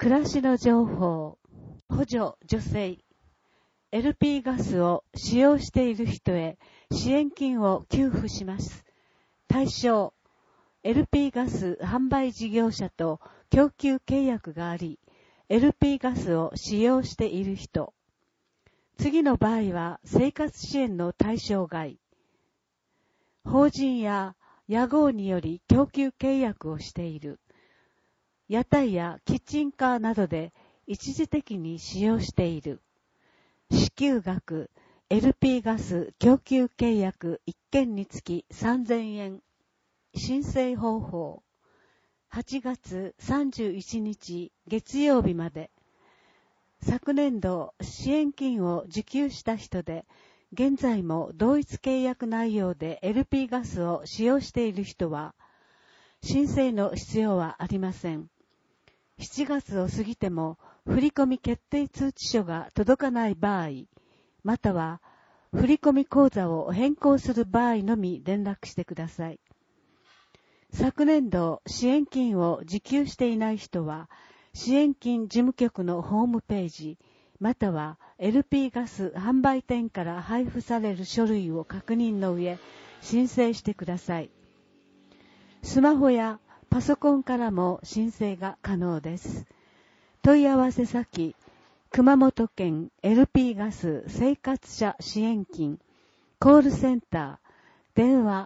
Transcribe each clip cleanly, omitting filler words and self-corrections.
暮らしの情報、補助助成、LP ガスを使用している人へ支援金を給付します。対象、LP ガス販売事業者と供給契約があり、LP ガスを使用している人。次の場合は生活支援の対象外。法人や屋号により供給契約をしている。屋台やキッチンカーなどで一時的に使用している。支給額、LP ガス供給契約1件につき3000円。申請方法、8月31日月曜日まで。昨年度支援金を受給した人で、現在も同一契約内容で LP ガスを使用している人は、申請の必要はありません。7月を過ぎても振込決定通知書が届かない場合、または振込口座を変更する場合のみ連絡してください。昨年度支援金を受給していない人は、支援金事務局のホームページ、または LP ガス販売店から配布される書類を確認の上、申請してください。スマホやパソコンからも申請が可能です。問い合わせ先、熊本県 LP ガス生活者支援金コールセンター電話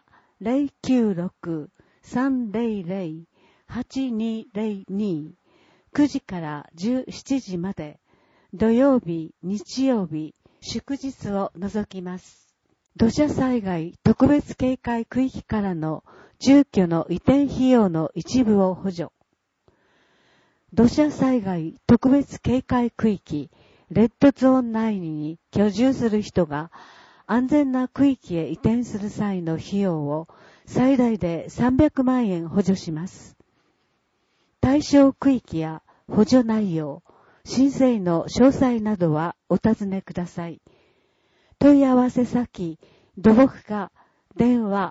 096-300-8202 9時から17時まで土曜日、日曜日、祝日を除きます。土砂災害特別警戒区域からの住居の移転費用の一部を補助。土砂災害特別警戒区域レッドゾーン内に居住する人が安全な区域へ移転する際の費用を最大で300万円補助します。対象区域や補助内容、申請の詳細などはお尋ねください。問い合わせ先、土木課、電話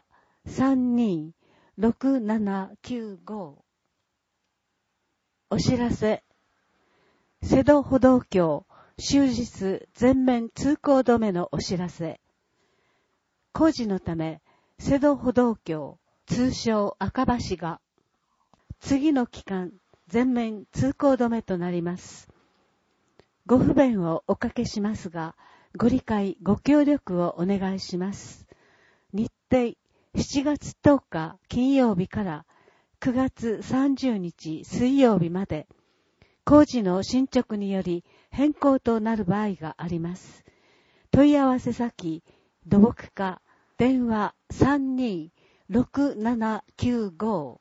326795。お知らせ。瀬戸歩道橋、終日全面通行止めのお知らせ。工事のため、瀬戸歩道橋、通称赤橋が、次の期間、全面通行止めとなります。ご不便をおかけしますが、ご理解、ご協力をお願いします。日程、7月10日金曜日から9月30日水曜日まで、工事の進捗により変更となる場合があります。問い合わせ先、土木課、電話326795。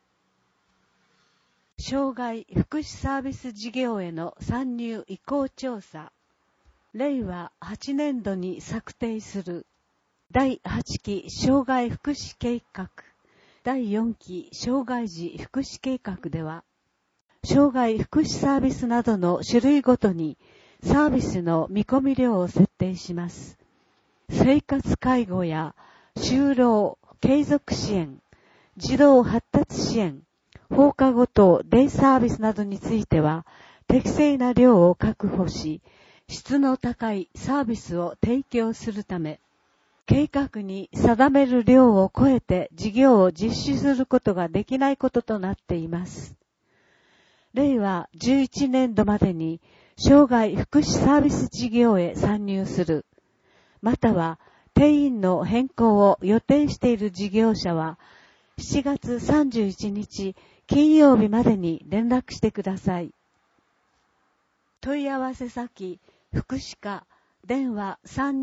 障害福祉サービス事業への参入意向調査。令和8年度に策定する第8期障害福祉計画、第4期障害児福祉計画では、障害福祉サービスなどの種類ごとにサービスの見込み量を設定します。生活介護や就労、継続支援、児童発達支援、放課後等デイサービスなどについては適正な量を確保し、質の高いサービスを提供するため、計画に定める量を超えて事業を実施することができないこととなっています。令和11年度までに障害福祉サービス事業へ参入する、または定員の変更を予定している事業者は、7月31日金曜日までに連絡してください。問い合わせ先、福祉課、電話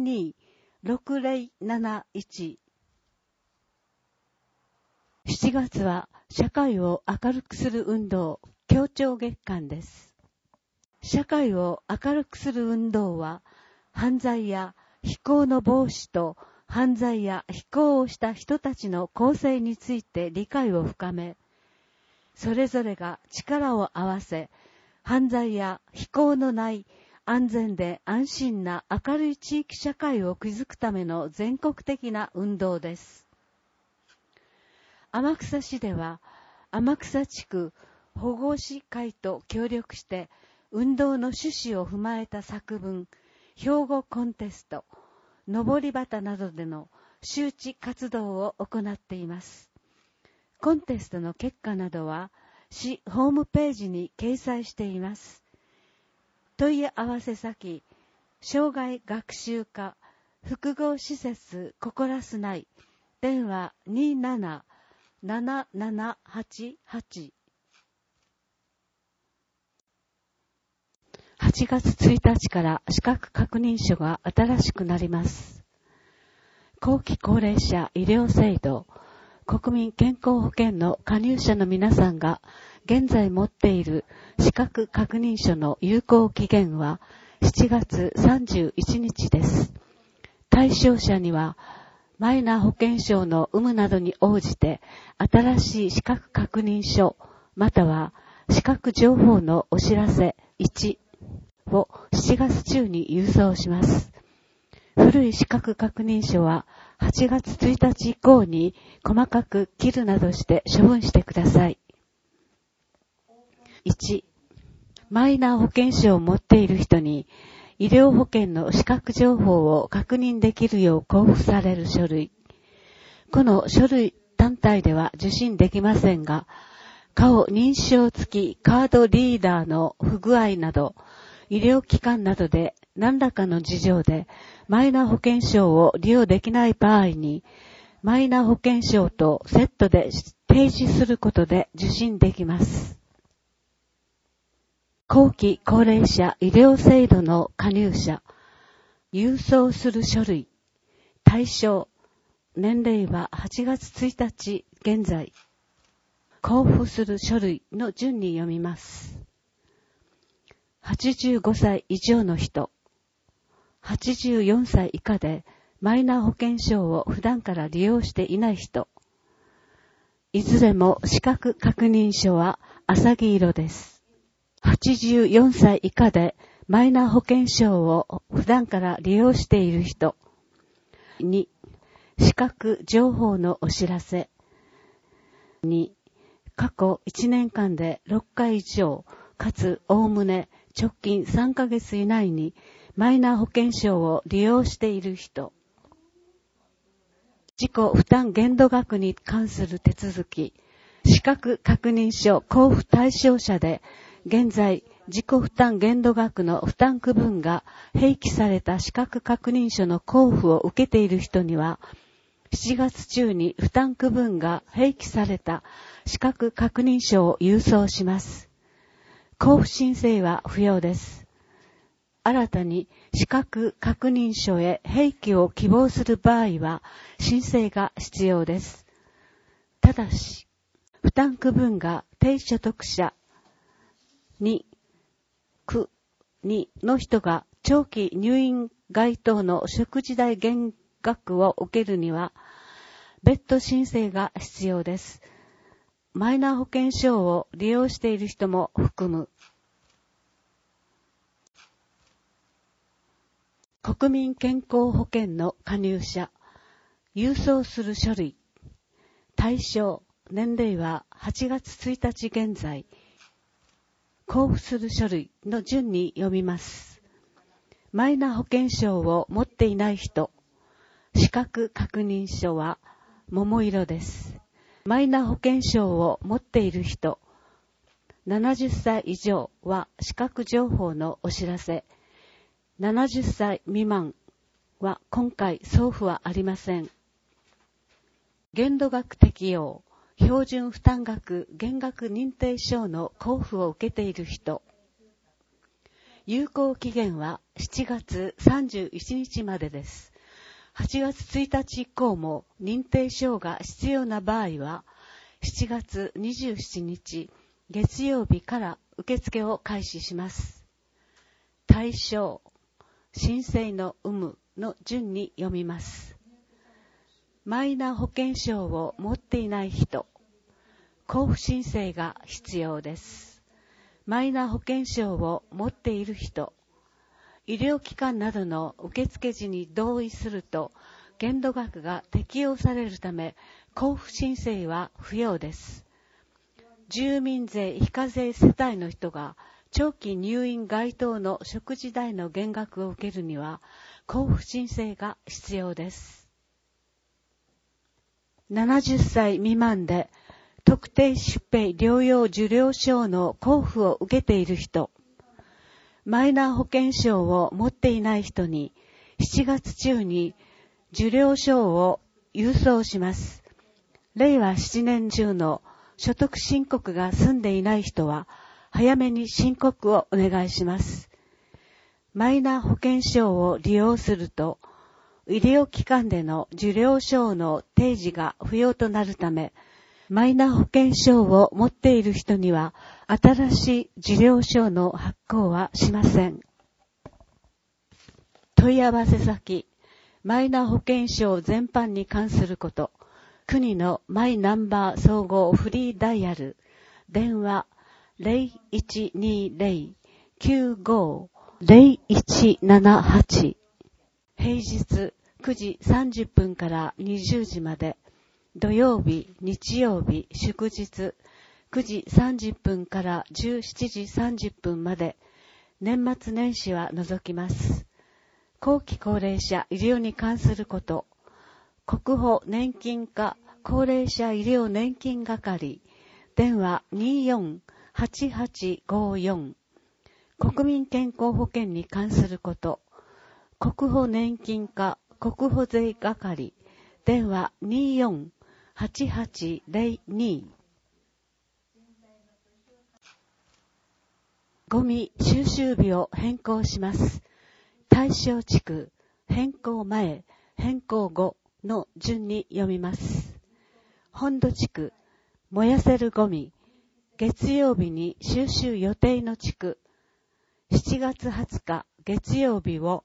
326071。7月は社会を明るくする運動、協調月間です。社会を明るくする運動は、犯罪や非行の防止と犯罪や非行をした人たちの構成について理解を深め、それぞれが力を合わせ、犯罪や非行のない安全で安心な明るい地域社会を築くための全国的な運動です。天草市では、天草地区保護士会と協力して運動の趣旨を踏まえた作文、標語コンテスト、上り旗などでの周知活動を行っています。コンテストの結果などは市ホームページに掲載しています。問い合わせ先、障害学習課複合施設ココラス内、電話 277788。8月1日から資格確認書が新しくなります。後期高齢者医療制度、国民健康保険の加入者の皆さんが現在持っている資格確認書の有効期限は7月31日です。対象者にはマイナ保険証の有無などに応じて新しい資格確認書または資格情報のお知らせ1を7月中に郵送します。古い資格確認書は8月1日以降に細かく切るなどして処分してください。1、マイナ保険証を持っている人に医療保険の資格情報を確認できるよう交付される書類。この書類単体では受信できませんが、顔認証付きカードリーダーの不具合など、医療機関などで何らかの事情でマイナ保険証を利用できない場合に、マイナ保険証とセットで提示することで受診できます。後期高齢者医療制度の加入者、郵送する書類、対象、年齢は8月1日現在、交付する書類の順に読みます。85歳以上の人、84歳以下でマイナ保険証を普段から利用していない人、いずれも資格確認書は浅黄色です。84歳以下でマイナ保険証を普段から利用している人。2、資格情報のお知らせ。2、過去1年間で6回以上、かつおおむね直近3ヶ月以内にマイナ保険証を利用している人。自己負担限度額に関する手続き。資格確認書交付対象者で、現在、自己負担限度額の負担区分が併記された資格確認書の交付を受けている人には、7月中に負担区分が併記された資格確認書を郵送します。交付申請は不要です。新たに資格確認書へ併記を希望する場合は、申請が必要です。ただし、負担区分が低所得者、2の人が長期入院該当の食事代減額を受けるには、別途申請が必要です。マイナ保険証を利用している人も含む。国民健康保険の加入者、郵送する書類、対象、年齢は8月1日現在、交付する書類の順に読みます。マイナ保険証を持っていない人、資格確認書は桃色です。マイナ保険証を持っている人、70歳以上は資格情報のお知らせ、70歳未満は今回送付はありません。限度額適用、標準負担額減額認定証の交付を受けている人。有効期限は7月31日までです。8月1日以降も認定証が必要な場合は、7月27日月曜日から受付を開始します。対象、申請の有無の順に読みます。マイナ保険証を持っていない人、交付申請が必要です。マイナ保険証を持っている人、医療機関などの受付時に同意すると限度額が適用されるため、交付申請は不要です。 住民税非課税世帯の人が長期入院該当の食事代の減額を受けるには交付申請が必要です。70歳未満で特定疾病療養受領証の交付を受けている人、マイナ保険証を持っていない人に7月中に受領証を郵送します。令和7年中の所得申告が済んでいない人は早めに申告をお願いします。マイナ保険証を利用すると医療機関での受領証の提示が不要となるため、マイナ保険証を持っている人には新しい受領証の発行はしません。問い合わせ先、マイナ保険証全般に関すること、国のマイナンバー総合フリーダイヤル、電話 0120-95-0178、平日9時30分から20時まで、土曜日、日曜日、祝日、9時30分から17時30分まで、年末年始は除きます。後期高齢者医療に関すること、国保年金課高齢者医療年金係、電話24-8854、国民健康保険に関すること、国保年金課国保税係、電話24-8802、ゴミ収集日を変更します。対象地区、変更前、変更後の順に読みます。本土地区、燃やせるゴミ、月曜日に収集予定の地区、7月20日月曜日を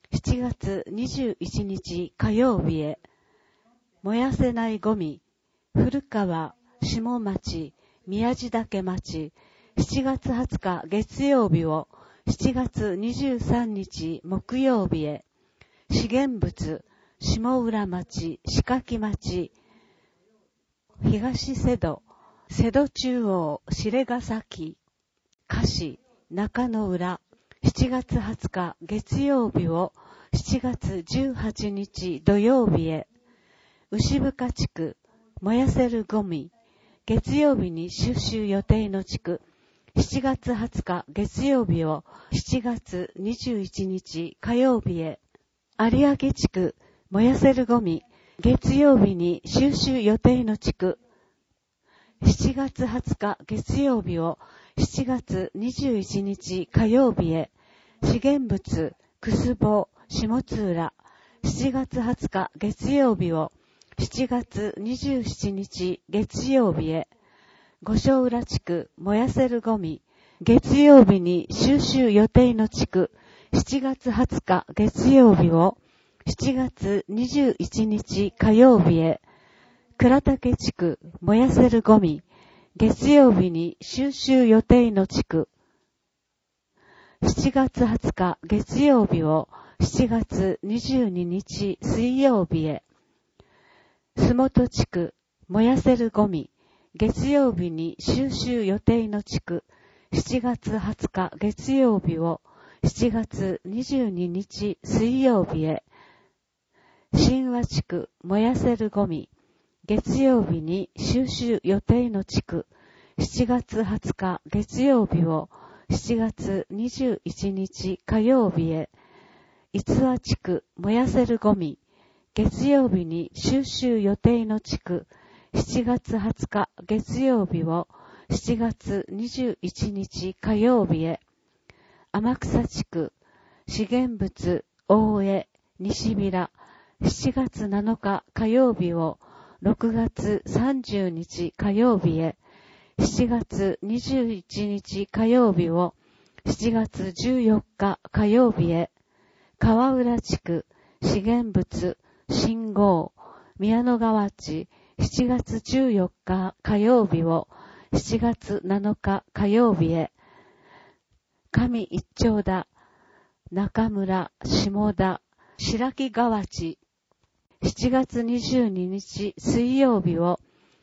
7月21日火曜日へ、燃やせないゴミ、古川、下町、宮地岳町、7月20日月曜日を7月23日木曜日へ、資源物、下浦町、鹿木町、東瀬戸、瀬戸中央、白ヶ崎、加市、中野浦、7月20日月曜日を7月18日土曜日へ、牛深地区、燃やせるゴミ、月曜日に収集予定の地区、7月20日月曜日を7月21日火曜日へ、有明地区、燃やせるゴミ、月曜日に収集予定の地区、7月20日月曜日を7月21日火曜日へ、資源物、くすぼ、下津浦、7月20日月曜日を7月27日月曜日へ、五所浦地区、燃やせるゴミ、月曜日に収集予定の地区、7月20日月曜日を7月21日火曜日へ、倉岳地区、燃やせるゴミ、月曜日に収集予定の地区、7月20日月曜日を7月22日水曜日へ、洲本地区、燃やせるゴミ、月曜日に収集予定の地区、7月20日月曜日を7月22日水曜日へ、新和地区、燃やせるゴミ、月曜日に収集予定の地区、7月20日月曜日を7月21日火曜日へ、逸話地区、燃やせるゴミ、月曜日に収集予定の地区、7月20日月曜日を7月21日火曜日へ、天草地区、資源物、大江、西平、7月7日火曜日を6月30日火曜日へ、7月21日火曜日を7月14日火曜日へ、川浦地区、資源物、信号、宮野川地、7月14日火曜日を7月7日火曜日へ、上一丁田、中村、下田、白木川地、7月22日水曜日を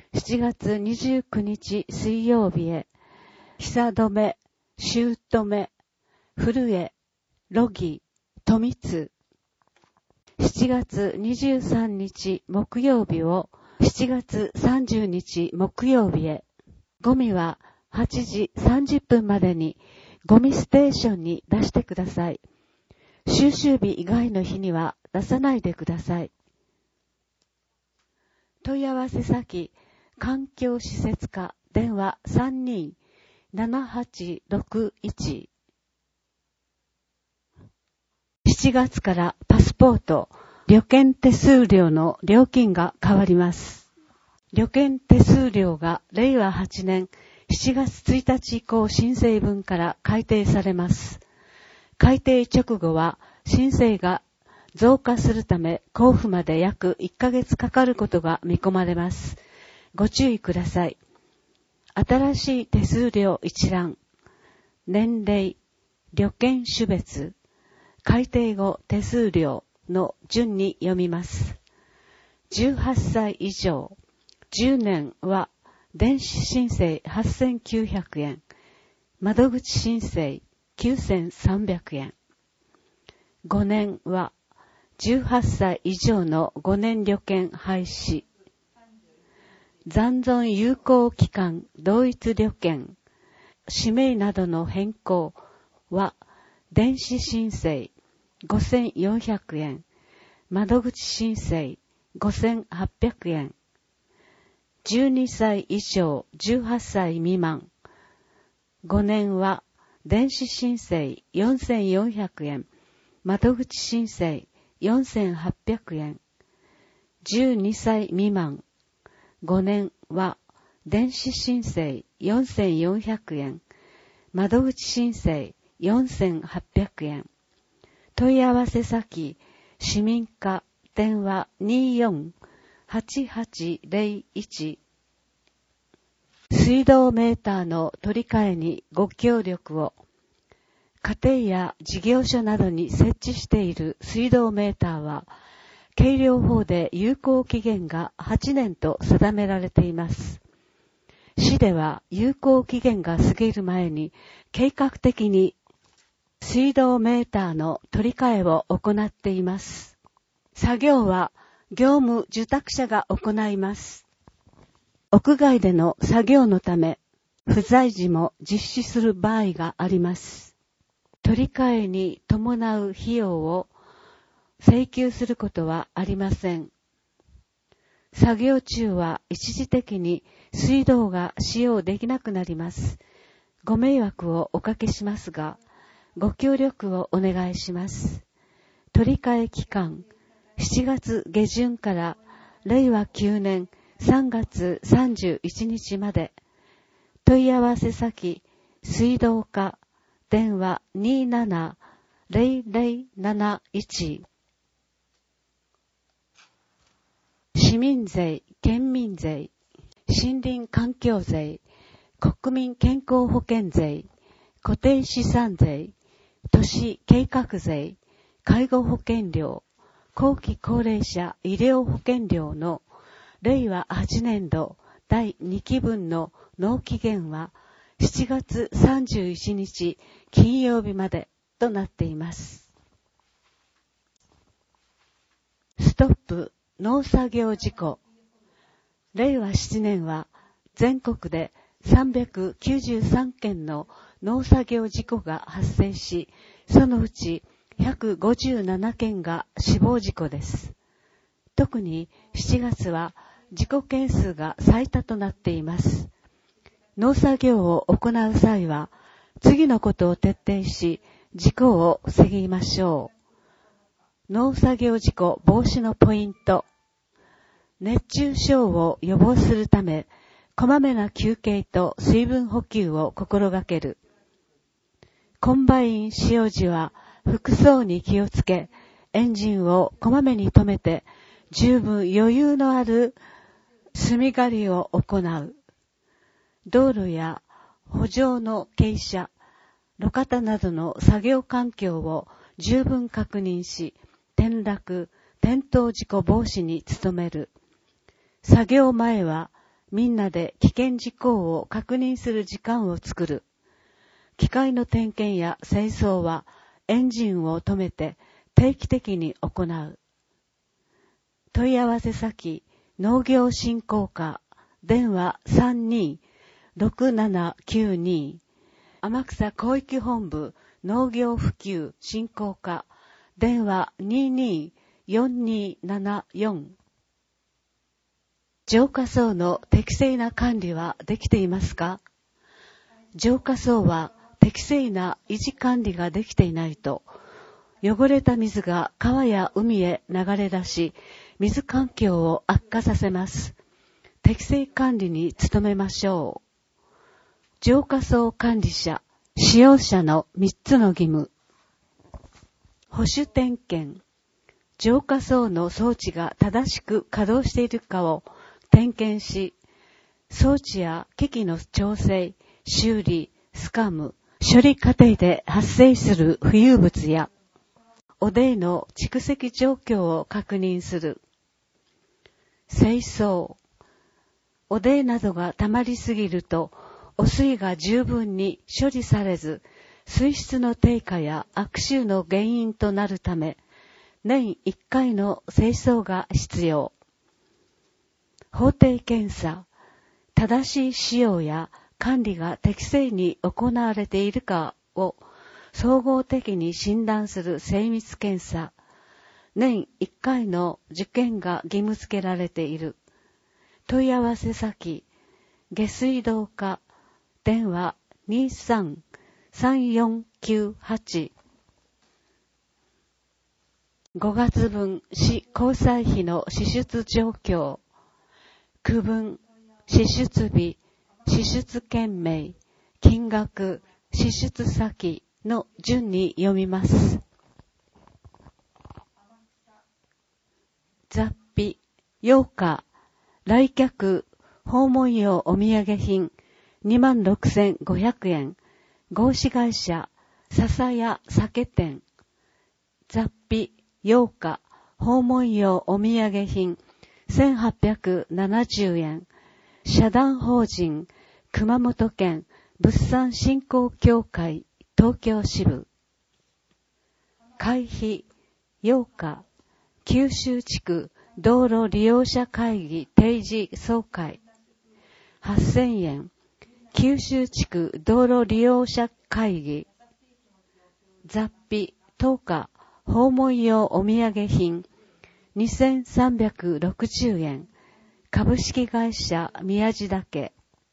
7月29日水曜日へ、久留米、姑、古江、ロギ、富津。7月23日木曜日を7月30日木曜日へ。ゴミは8時30分までにゴミステーションに出してください。収集日以外の日には出さないでください。問い合わせ先、環境施設課、電話32-7861。7月からパスポート、旅券手数料の料金が変わります。旅券手数料が令和8年7月1日以降申請分から改定されます。改定直後は申請が増加するため交付まで約1ヶ月かかることが見込まれます。ご注意ください。新しい手数料一覧、年齢、旅券種別、改定後手数料の順に読みます。18歳以上、10年は電子申請8900円、窓口申請9300円。5年は18歳以上の5年旅券廃止。残存有効期間同一旅券、氏名などの変更は電子申請5400円、窓口申請5800円。12歳以上18歳未満、5年は電子申請4400円、窓口申請4800円。12歳未満、5年は電子申請4400円、窓口申請4800円。問い合わせ先、市民課、電話24-8801。水道メーターの取り替えにご協力を。家庭や事業所などに設置している水道メーターは、計量法で有効期限が8年と定められています。市では有効期限が過ぎる前に計画的に水道メーターの取り替えを行っています。作業は業務受託者が行います。屋外での作業のため、不在時も実施する場合があります。取り替えに伴う費用を請求することはありません。作業中は一時的に水道が使用できなくなります。ご迷惑をおかけしますが、ご協力をお願いします。取り替え期間、7月下旬から令和9年3月31日まで。問い合わせ先、水道課、電話27-0071。市民税、県民税、森林環境税、国民健康保険税、固定資産税、都市計画税、介護保険料、後期高齢者医療保険料の令和8年度第2期分の納期限は7月31日金曜日までとなっています。ストップ農作業事故。令和7年は全国で393件の農作業事故が発生し、そのうち157件が死亡事故です。特に7月は事故件数が最多となっています。農作業を行う際は、次のことを徹底し、事故を防ぎましょう。農作業事故防止のポイント。熱中症を予防するため、こまめな休憩と水分補給を心がける。コンバイン使用時は服装に気をつけ、エンジンをこまめに止めて、十分余裕のある炭刈りを行う。道路や歩道の傾斜、路肩などの作業環境を十分確認し、転落、転倒事故防止に努める。作業前はみんなで危険事項を確認する時間を作る。機械の点検や清掃はエンジンを止めて定期的に行う。問い合わせ先、農業振興課、電話 32-6792、天草広域本部農業普及振興課、電話 22-4274。浄化槽の適正な管理はできていますか？浄化槽は適正な維持管理ができていないと、汚れた水が川や海へ流れ出し、水環境を悪化させます。適正管理に努めましょう。浄化槽管理者、使用者の3つの義務。保守点検。浄化槽の装置が正しく稼働しているかを点検し、装置や機器の調整、修理、スカム、処理過程で発生する浮遊物や、汚泥の蓄積状況を確認する。清掃。汚泥などが溜まりすぎると、汚水が十分に処理されず、水質の低下や悪臭の原因となるため、年1回の清掃が必要。法定検査。正しい使用や管理が適正に行われているかを総合的に診断する精密検査。年1回の受験が義務付けられている。問い合わせ先、下水道課、電話 23-3498。5月分市交際費の支出状況。区分、支出日、支出件名、金額、支出先の順に読みます。雑費、8日、来客、訪問用お土産品、26,500円、合資会社、笹屋酒店。雑費、8日、訪問用お土産品、1,870円、社団法人、熊本県物産振興協会、東京支部。会費、8日、九州地区道路利用者会議定時総会、8,000円。九州地区道路利用者会議。雑費、10日、訪問用お土産品、2,360円。株式会社宮地岳。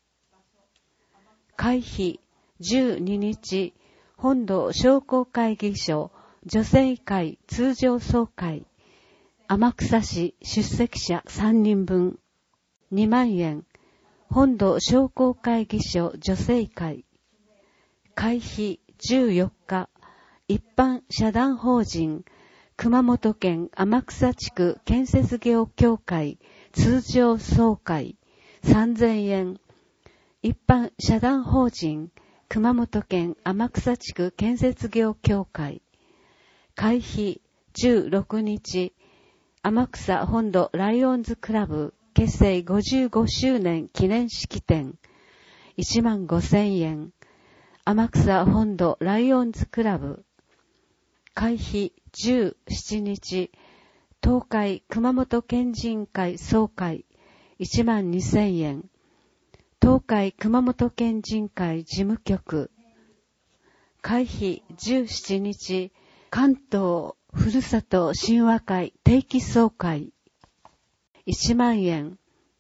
会費、12日、本土商工会議所女性会通常総会。天草市出席者3人分。2万円。本土商工会議所女性会。会費14日。一般社団法人熊本県天草地区建設業協会通常総会3,000円。一般社団法人熊本県天草地区建設業協会。会費16日。天草本土ライオンズクラブ結成55周年記念式典15,000円。天草本土ライオンズクラブ。会費17日。東海熊本県人会総会12,000円。東海熊本県人会事務局。会費17日。関東ふるさと神話会定期総会1万円。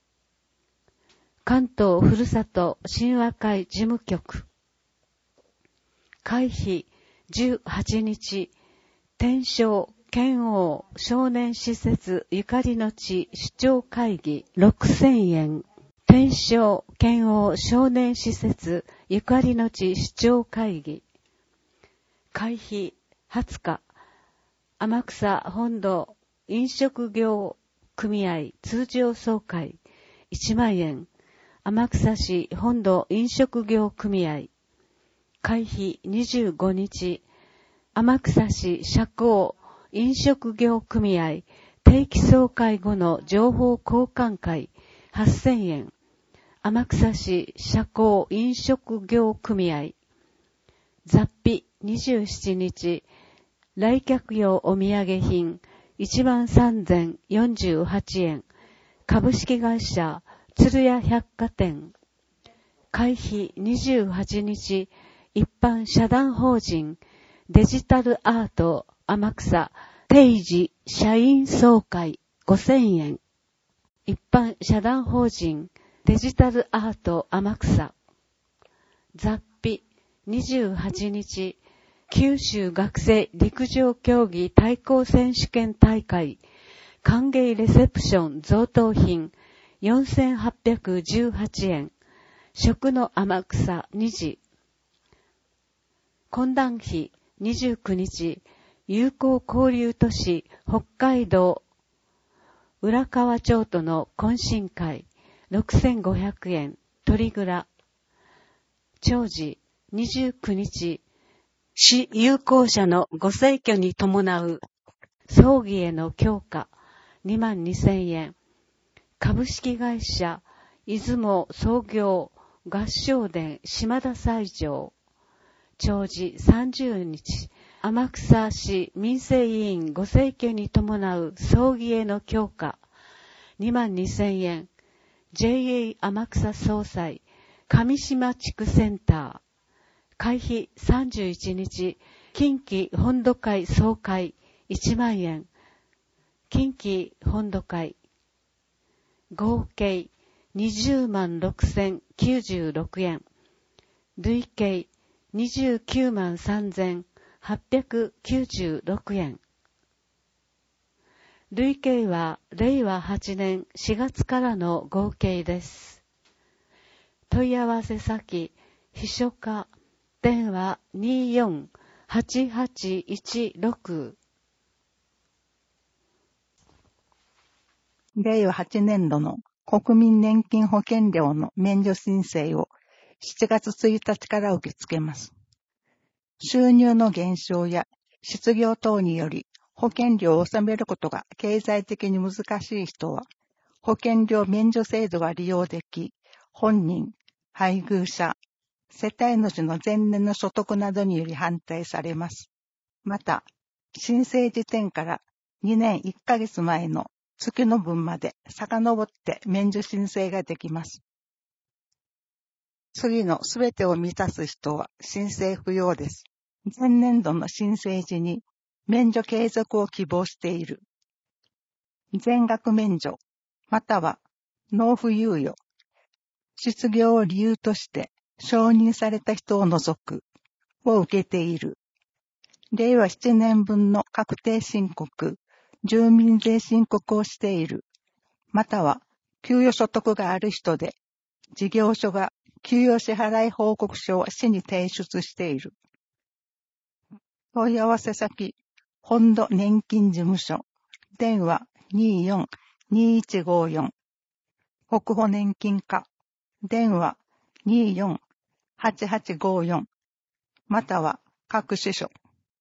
関東ふるさと神話会事務局。会費18日。天正県央少年施設ゆかりの地主張会議6,000円。天正県央少年施設ゆかりの地主張会議。会費20日。天草本土飲食業組合通常総会1万円。天草市本土飲食業組合。会費25日。天草市社交飲食業組合定期総会後の情報交換会8,000円。 天草市社交飲食業組合。雑費27日、来客用お土産品13,048円。株式会社鶴屋百貨店。会費28日、一般社団法人デジタルアート天草定時社員総会5000円。一般社団法人デジタルアート天草。雑費28日、九州学生陸上競技対抗選手権大会歓迎レセプション贈答品4818円。食の天草2時。懇談費29日、友好交流都市北海道浦河町との懇親会6500円。鳥蔵。長寿29日、市友好者のご逝去に伴う葬儀への供花22,000円。株式会社出雲創業合唱殿島田斎場。長寿30日、天草市民生委員ご逝去に伴う葬儀への供花22,000円。JA 天草総裁上島地区センター。会費31日、近畿本土会総会1万円。近畿本土会。合計20万6,096円。累計29万3,896円。累計は令和8年4月からの合計です。問い合わせ先、秘書課、電話24-8816。 令和8年度の国民年金保険料の免除申請を7月1日から受け付けます。収入の減少や失業等により保険料を納めることが経済的に難しい人は、保険料免除制度が利用でき、本人、配偶者、世帯主の前年の所得などにより反対されます。また、申請時点から2年1ヶ月前の月の分まで遡って免除申請ができます。次のすべてを満たす人は申請不要です。前年度の申請時に免除継続を希望している。全額免除、または納付猶予、失業を理由として承認された人を除くを受けている。令和7年分の確定申告、住民税申告をしている。または給与所得がある人で、事業所が給与支払い報告書を市に提出している。問い合わせ先、本土年金事務所、電話24-2154、国保年金課、電話24-8854、または各支所。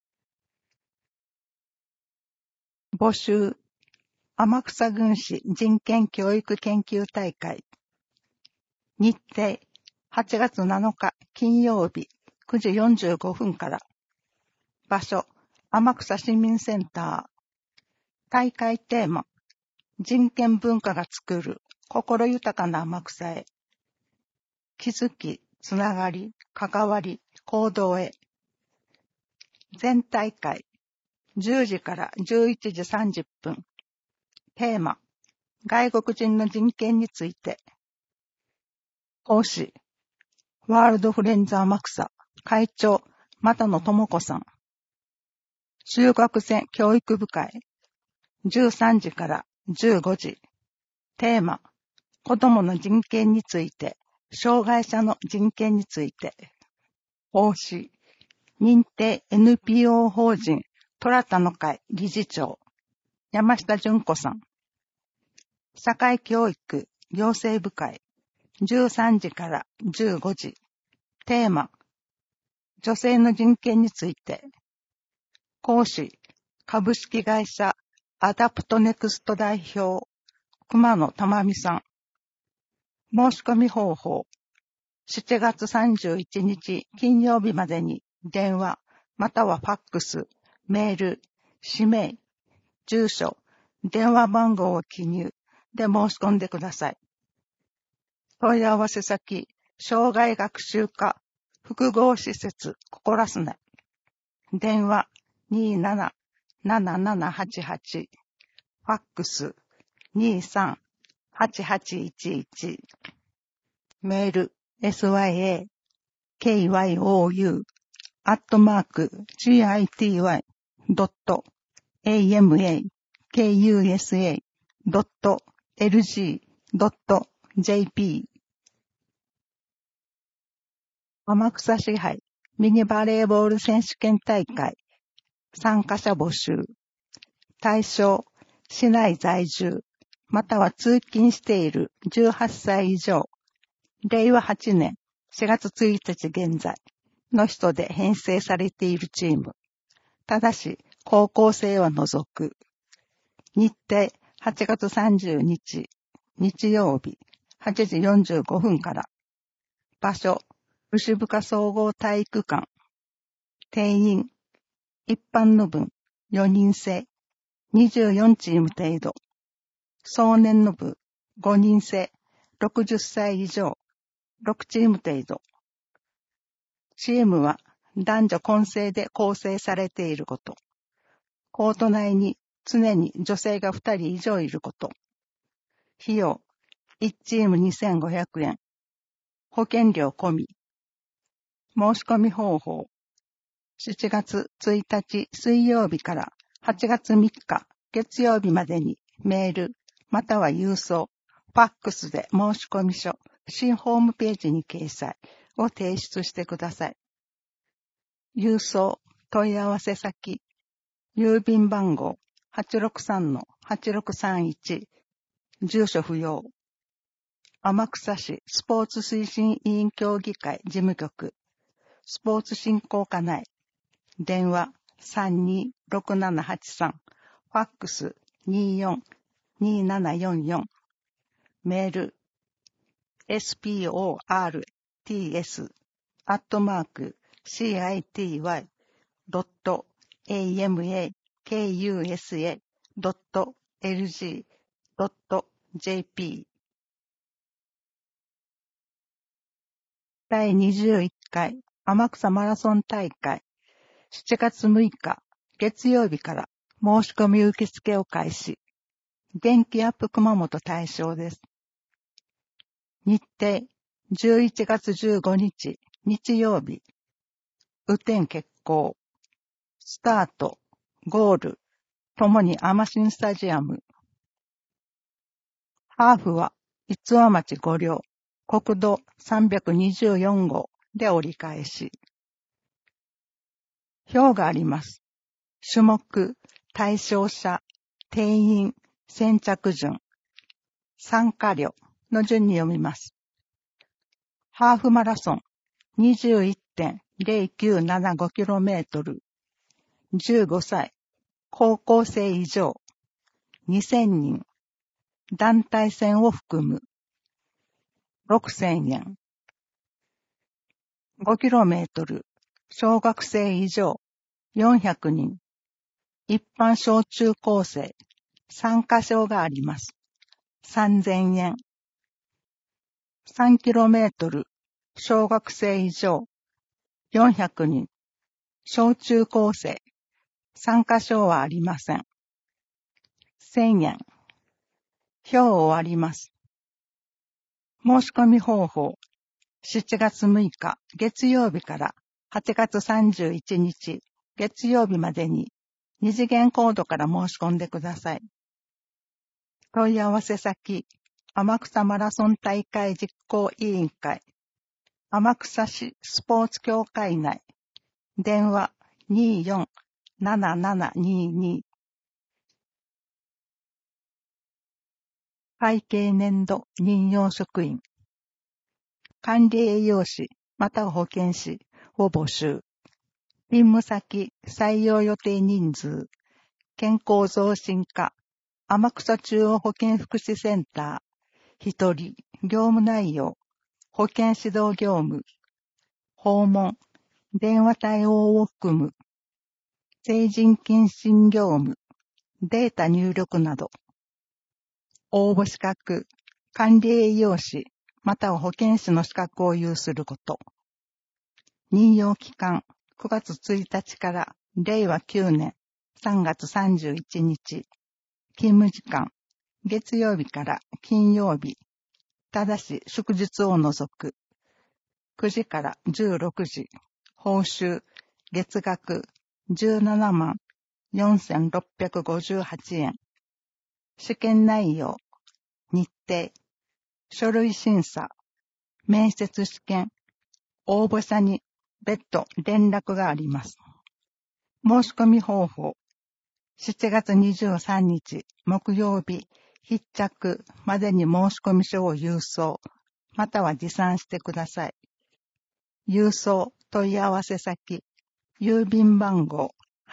募集、天草郡市人権教育研究大会。日程、8月7日金曜日9時45分から。場所、天草市民センター。大会テーマ、人権文化が作る心豊かな天草へ。気づき、つながり、関わり、行動へ。全大会、10時から11時30分。テーマ、外国人の人権について。講師、ワールドフレンズ天草会長、又野智子さん。中学生教育部会、13時から15時。テーマ、子どもの人権について、障害者の人権について。講師、認定 NPO 法人虎田の会理事長、山下淳子さん。社会教育行政部会、13時から15時。テーマ、女性の人権について。講師、株式会社アダプトネクスト代表、熊野珠美さん。 申し込み方法。7月31日金曜日までに電話、またはファックス、メール、氏名、住所、電話番号を記入で申し込んでください。問い合わせ先、障害学習科複合施設ココラス内。電話27-7788。ファックス23-8811。メール syakyti.gity.kusa.lg.jp。 天草市杯ミニバレーボール選手権大会参加者募集。対象、市内在住、または通勤している18歳以上、令和8年4月1日現在の人で編成されているチーム。ただし、高校生は除く。日程、8月30日、日曜日、8時45分から。場所、牛深総合体育館。定員、一般の部、4人制、24チーム程度。壮年の部、5人制、60歳以上、6チーム程度。チームは男女混成で構成されていること。コート内に常に女性が2人以上いること。費用、1チーム2500円。保険料込み。申し込み方法。7月1日水曜日から8月3日月曜日までにメール、または郵送、ファックスで申し込み書、新ホームページに掲載を提出してください。郵送、問い合わせ先、郵便番号 863-8631、住所不要。天草市スポーツ推進委員協議会事務局、スポーツ振興課内。電話326783、ファックス242744、メール sports@tsi.amakusa.lg.jp。 第21回天草マラソン大会7月6日月曜日から申し込み受付を開始。元気アップ熊本対象です。日程11月15日日曜日。雨天決行。スタート、ゴール、ともにアマシンスタジアム。ハーフは逸話町5両、国道324号で折り返し。表があります。種目、対象者、定員、先着順、参加料の順に読みます。ハーフマラソン 21.0975km、15歳、高校生以上、2000人、団体戦を含む、6000円。5km、小学生以上、400人、一般小中高生、参加賞があります。3000円。3km、小学生以上、400人、小中高生、参加賞はありません。1000円。表を終わります。申し込み方法。7月6日月曜日から8月31日月曜日までに二次元コードから申し込んでください。問い合わせ先、天草マラソン大会実行委員会、天草市スポーツ協会内、電話247722。会計年度任用職員、管理栄養士または保健師を募集。勤務先採用予定人数、健康増進課、天草中央保健福祉センター、1人。 業務内容、保健指導業務、訪問、電話対応を含む、成人検診業務、データ入力など、応募資格、管理栄養士、または保健師の資格を有すること。任用期間、9月1日から令和9年3月31日。勤務時間、月曜日から金曜日。ただし祝日を除く。9時から16時。報酬、月額17万4658円。試験内容、日程、書類審査、面接試験、応募者に別途連絡があります。申し込み方法、7月23日木曜日必着までに申し込み書を郵送、または持参してください。郵送問い合わせ先、郵便番号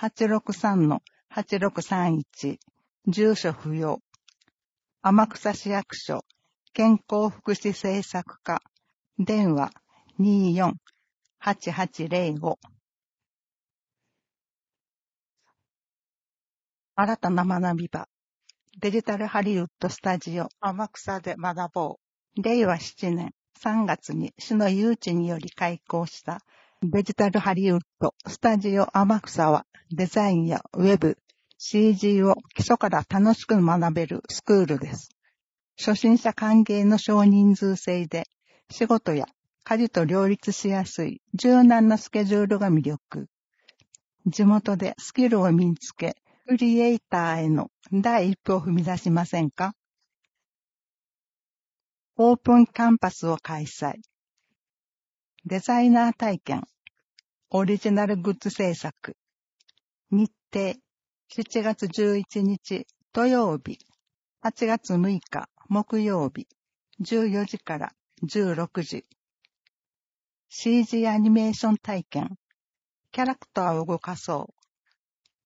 863-8631、住所不要、天草市役所、健康福祉政策課、電話24-8805。新たな学び場、デジタルハリウッドスタジオ天草で学ぼう。令和7年3月に市の誘致により開校したデジタルハリウッドスタジオ天草はデザインやウェブ、CG を基礎から楽しく学べるスクールです。初心者歓迎の少人数制で仕事や家事と両立しやすい柔軟なスケジュールが魅力。地元でスキルを身につけ、クリエイターへの第一歩を踏み出しませんか？オープンキャンパスを開催。デザイナー体験。オリジナルグッズ制作。日程。7月11日土曜日。8月6日木曜日。14時から16時。CG アニメーション体験。キャラクターを動かそう。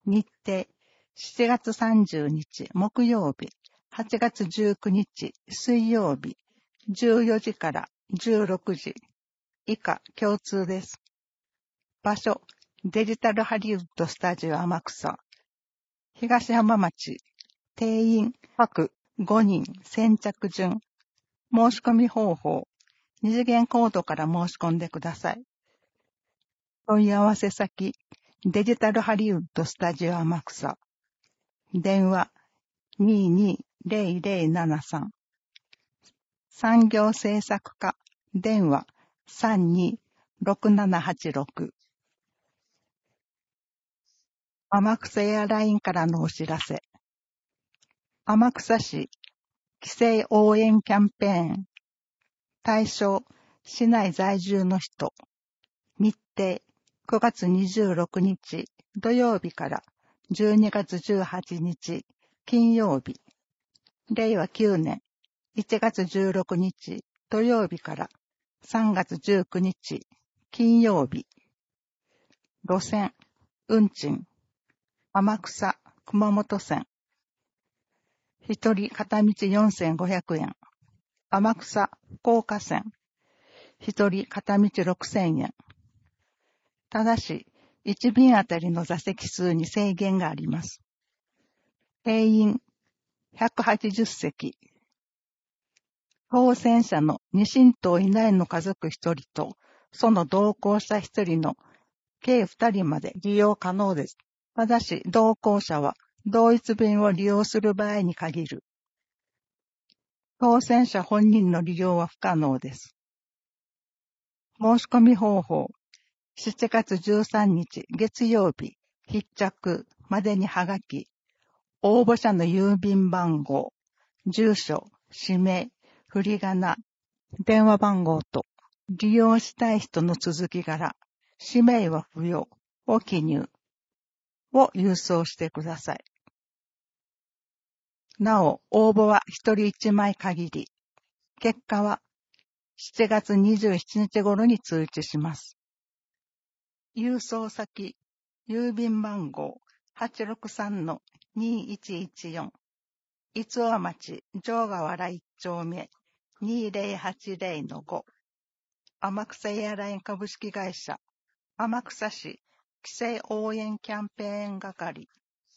日程。7月30日木曜日。8月19日水曜日。14時から16時。以下共通です。場所、デジタルハリウッドスタジオ天草。東浜町。定員各5人先着順。申し込み方法。二次元コードから申し込んでください。問い合わせ先。デジタルハリウッドスタジオ天草。電話220073。産業政策課。電話326786。天草エアラインからのお知らせ。天草市帰省応援キャンペーン。対象、市内在住の人。日程、9月26日土曜日から12月18日金曜日。令和9年1月16日土曜日から3月19日金曜日。路線、運賃。天草、熊本線。一人片道4500円。天草、福岡線。一人片道6000円。ただし、1便あたりの座席数に制限があります。定員、180席。当選者の2親等以内の家族1人と、その同行者1人の計2人まで利用可能です。ただし、同行者は同一便を利用する場合に限る。当選者本人の利用は不可能です。申し込み方法。7月13日月曜日必着までにはがき。応募者の郵便番号、住所、氏名、振り仮名、電話番号と利用したい人の続き柄、氏名は不要を記入を郵送してください。なお、応募は一人一枚限り。結果は7月27日頃に通知します。郵送先、郵便番号 863-2114、逸話町城河原1丁目 2080-5 天草エアライン株式会社天草市規制応援キャンペーン係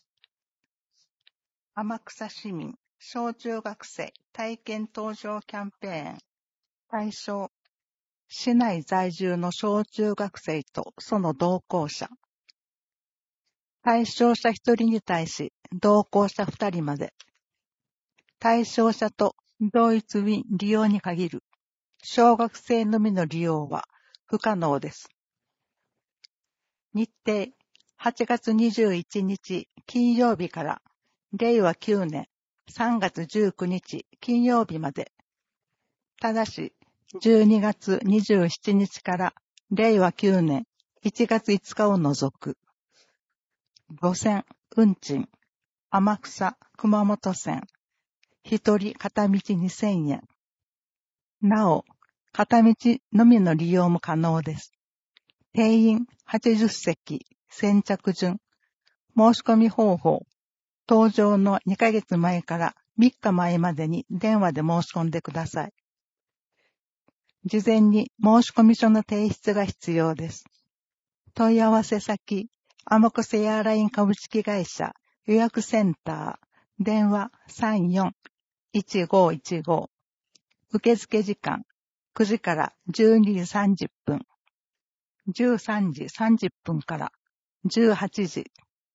天草市民小中学生体験登場キャンペーン対象市内在住の小中学生とその同行者対象者1人に対し同行者2人まで対象者と同一便利用に限る小学生のみの利用は不可能です。日程8月21日金曜日から令和9年3月19日金曜日まで。ただし12月27日から令和9年1月5日を除く。路線運賃天草熊本線1人片道2000円。なお、片道のみの利用も可能です。定員80席、先着順。申し込み方法。搭乗の2ヶ月前から3日前までに電話で申し込んでください。事前に申し込み書の提出が必要です。問い合わせ先、天草エアライン株式会社予約センター、電話34-1515。受付時間9時から12時30分、13時30分から18時。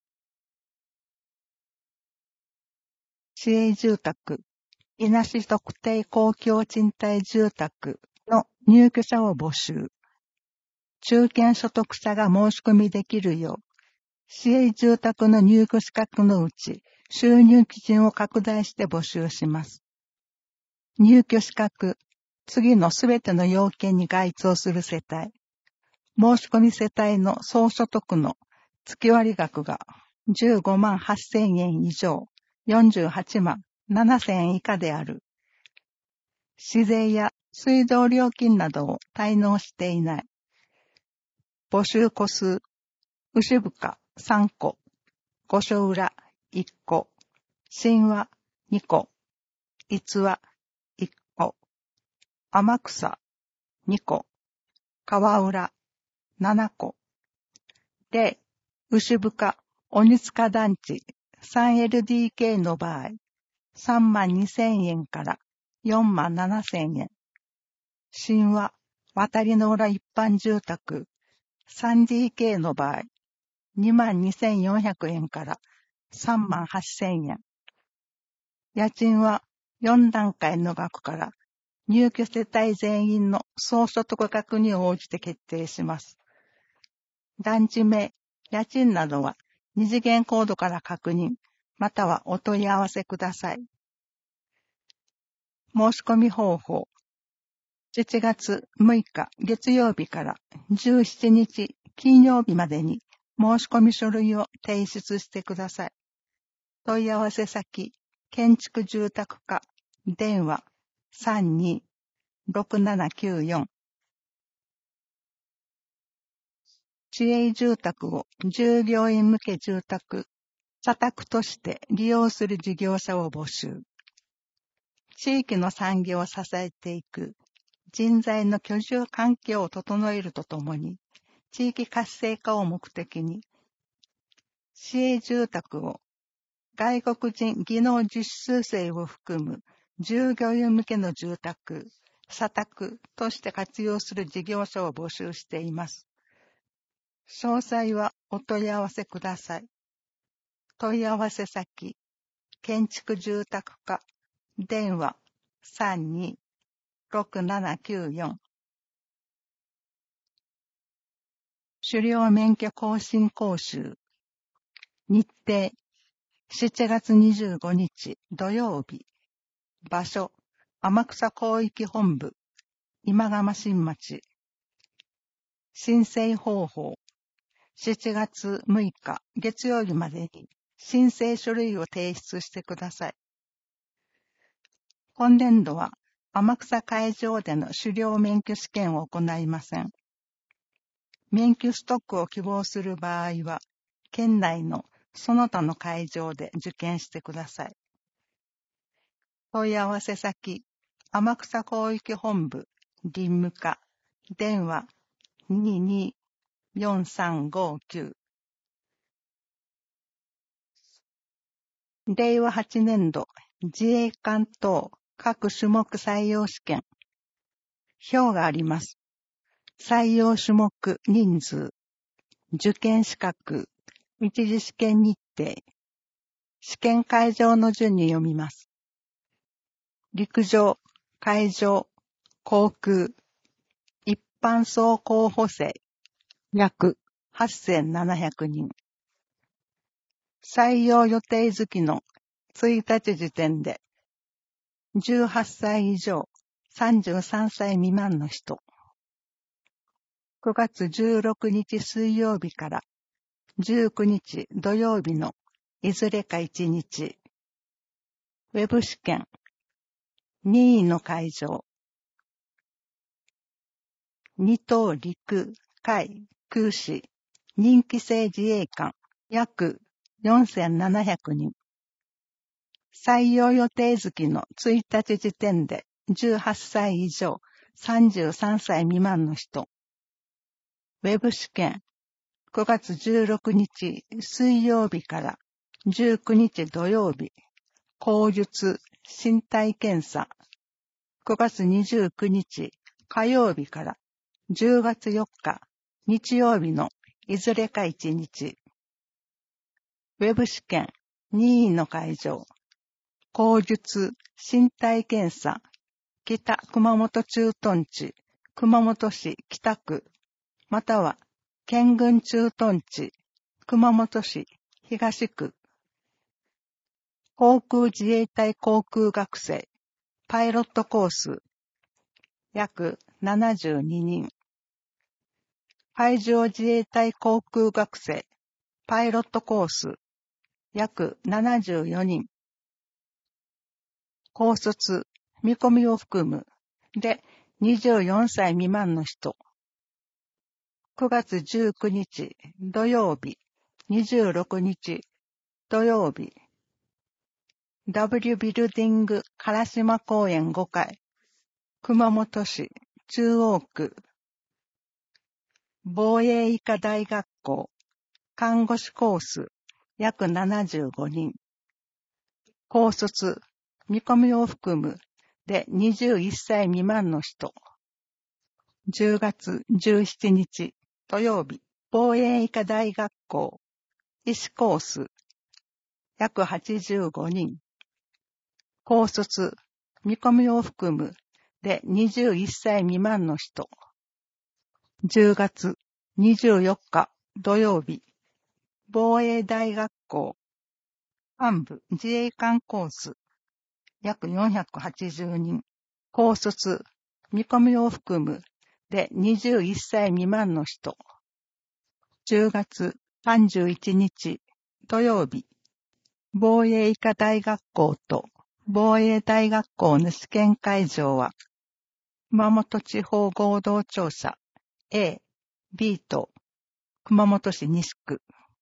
市営住宅、稲市特定公共賃貸住宅の入居者を募集。中堅所得者が申し込みできるよう、市営住宅の入居資格のうち収入基準を拡大して募集します。入居資格、次のすべての要件に該当する世帯。申し込み世帯の総所得の月割額が15万8000円以上、48万7000円以下である。市税や水道料金などを滞納していない。募集個数、牛深3個、御所浦1個、神話2個、逸話1個、天草2個、川浦7個。で、牛深鬼塚団地 3LDK の場合、3万2000円から4万7000円。神話渡りの浦一般住宅 3DK の場合、2万2400円から3万8000円。家賃は4段階の額から入居世帯全員の総所得額に応じて決定します。団地名、家賃などは二次元コードから確認、またはお問い合わせください。申し込み方法。7月6日月曜日から17日金曜日までに申し込み書類を提出してください。問い合わせ先、建築住宅課、電話32-6794。市営住宅を従業員向け住宅、社宅として利用する事業者を募集。地域の産業を支えていく人材の居住環境を整えるとともに、地域活性化を目的に、市営住宅を外国人技能実習生を含む従業員向けの住宅、社宅として活用する事業者を募集しています。詳細はお問い合わせください。問い合わせ先、建築住宅課、電話32-6794。狩猟免許更新講習。日程、7月25日土曜日。場所、天草広域本部、今蒲新町。申請方法、7月6日月曜日までに申請書類を提出してください。今年度は天草会場での狩猟免許試験を行いません。免許取得を希望する場合は、県内のその他の会場で受験してください。問い合わせ先、 天草広域本部、林務課、電話224359。令和8年度、自衛官等各種目採用試験。表があります。採用種目人数、受験資格、一次試験日程、試験会場の順に読みます。陸上、海上、航空、一般総候補生、約8700人。採用予定月の1日時点で、18歳以上、33歳未満の人。9月16日水曜日から19日土曜日のいずれか1日。ウェブ試験。任意の会場。二等陸、海、空士、任期制自衛官、約4700人。採用予定月の1日時点で18歳以上、33歳未満の人。ウェブ試験。9月16日水曜日から19日土曜日。口述、身体検査。9月29日火曜日から10月4日日曜日のいずれか1日。ウェブ試験、任意の会場。口述、身体検査。北熊本駐屯地、熊本市北区、または県軍駐屯地、熊本市東区。航空自衛隊航空学生、パイロットコース、約72人。海上自衛隊航空学生、パイロットコース、約74人。高卒、見込みを含む、で24歳未満の人。9月19日土曜日、26日土曜日。W ビルディング烏島公園5階、熊本市中央区。防衛医科大学校、看護師コース、約75人。高卒、見込みを含む、で21歳未満の人。10月17日土曜日、防衛医科大学校、医師コース、約85人。高卒、見込みを含む、で21歳未満の人。10月24日土曜日、防衛大学校、幹部自衛官コース、約480人。高卒、見込みを含む、で21歳未満の人。10月31日土曜日、防衛医科大学校と防衛大学校の試験会場は、熊本地方合同庁舎 A、B と熊本市西区。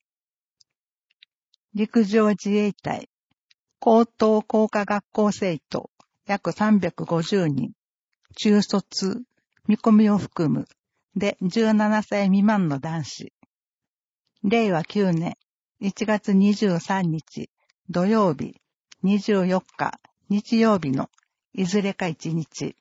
陸上自衛隊高等工科学校生徒約350人。中卒、見込みを含む、で17歳未満の男子。令和9年1月23日土曜日、24日日曜日のいずれか1日。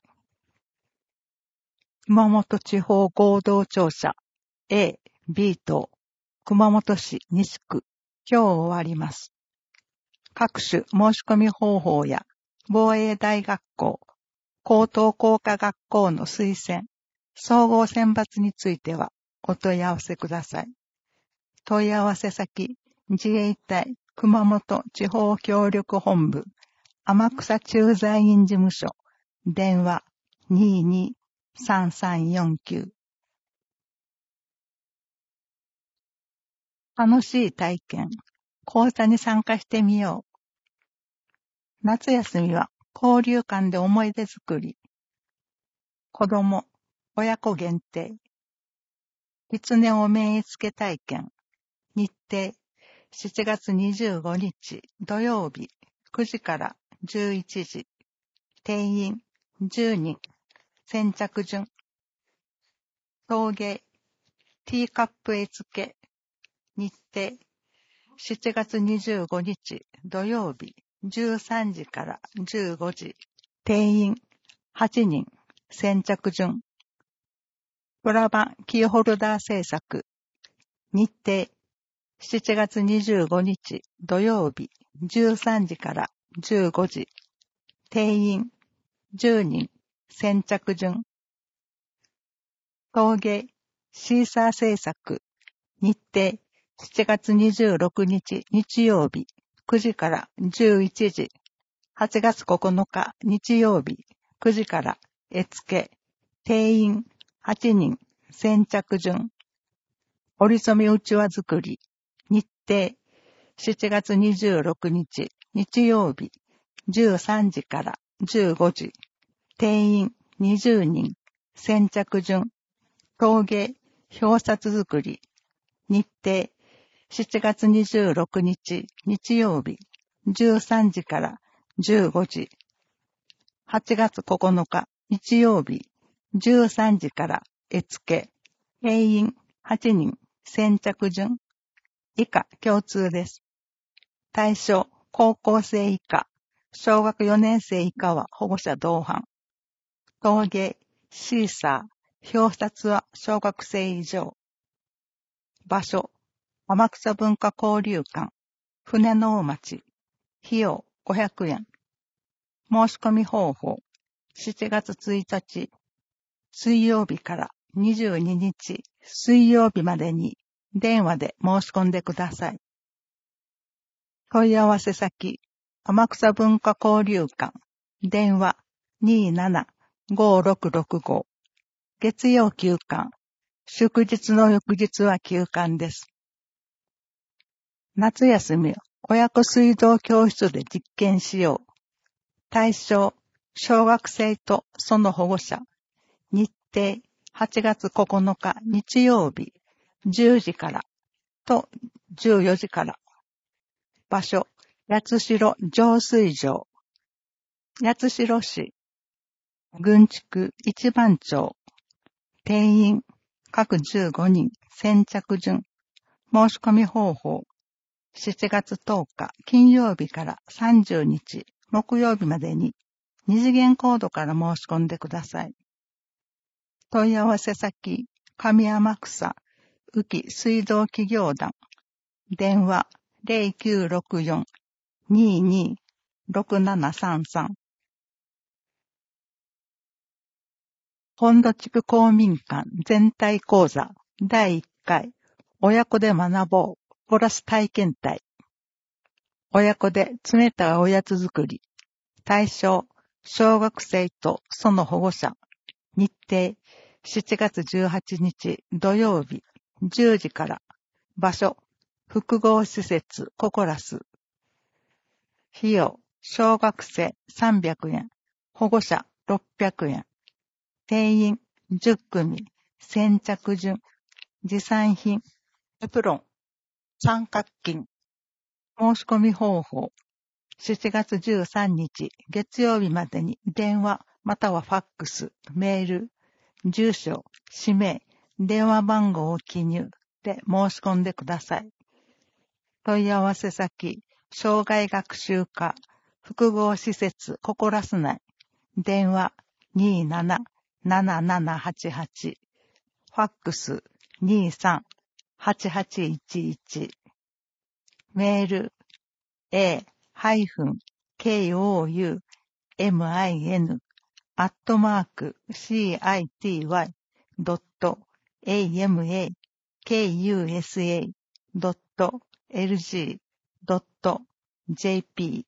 熊本地方合同庁舎 A、B と熊本市西区。今日終わります。各種申し込み方法や防衛大学校、高等工科学校の推薦、総合選抜についてはお問い合わせください。問い合わせ先、自衛隊熊本地方協力本部、天草駐在員事務所、電話223349。楽しい体験、講座に参加してみよう。夏休みは交流館で思い出作り。子供、親子限定。狐を免疫付け体験。日程、7月25日土曜日9時から11時。定員 10人。先着順。陶芸。ティーカップ絵付け。日程。7月25日土曜日13時から15時。定員8人。先着順。プラバンキーホルダー制作。日程。7月25日土曜日13時から15時。定員10人。先着順。陶芸シーサー制作。日程7月26日日曜日9時から11時。8月9日日曜日9時から絵付け。定員8人。先着順。折り染めうちわ作り。日程7月26日日曜日13時から15時。定員20人。先着順。陶芸表札作り。日程7月26日日曜日13時から15時。8月9日日曜日13時から絵付け。定員8人。先着順。以下共通です。対象高校生以下。小学4年生以下は保護者同伴。陶芸シーサー。表札は小学生以上。場所天草文化交流館。船の大町。費用500円。申し込み方法。7月1日水曜日から22日水曜日までに電話で申し込んでください。問い合わせ先天草文化交流館。電話27-5665。月曜休館。祝日の翌日は休館です。夏休み親子水道教室で実験しよう。対象小学生とその保護者。日程8月9日日曜日10時からと14時から。場所八代浄水場。八代市郡地一番町。定員各15人。先着順。申し込み方法7月10日金曜日から30日木曜日までに二次元コードから申し込んでください。問い合わせ先上天草宇木水道企業団。電話0964-22-6733。本土地区公民館全体講座第1回親子で学ぼうプラス体験体。親子で冷たいおやつ作り。対象小学生とその保護者。日程7月18日土曜日10時から。場所複合施設ココラス。費用小学生300円保護者600円。定員10組。先着順。持参品エプロン三角巾。申し込み方法7月13日月曜日までに電話またはファックス、メール、住所、氏名、電話番号を記入で申し込んでください。問い合わせ先障害学習課複合施設ココラス内。電話27-7788。ファックス23-8811。メール a-city.city.amakusa.lg.jp。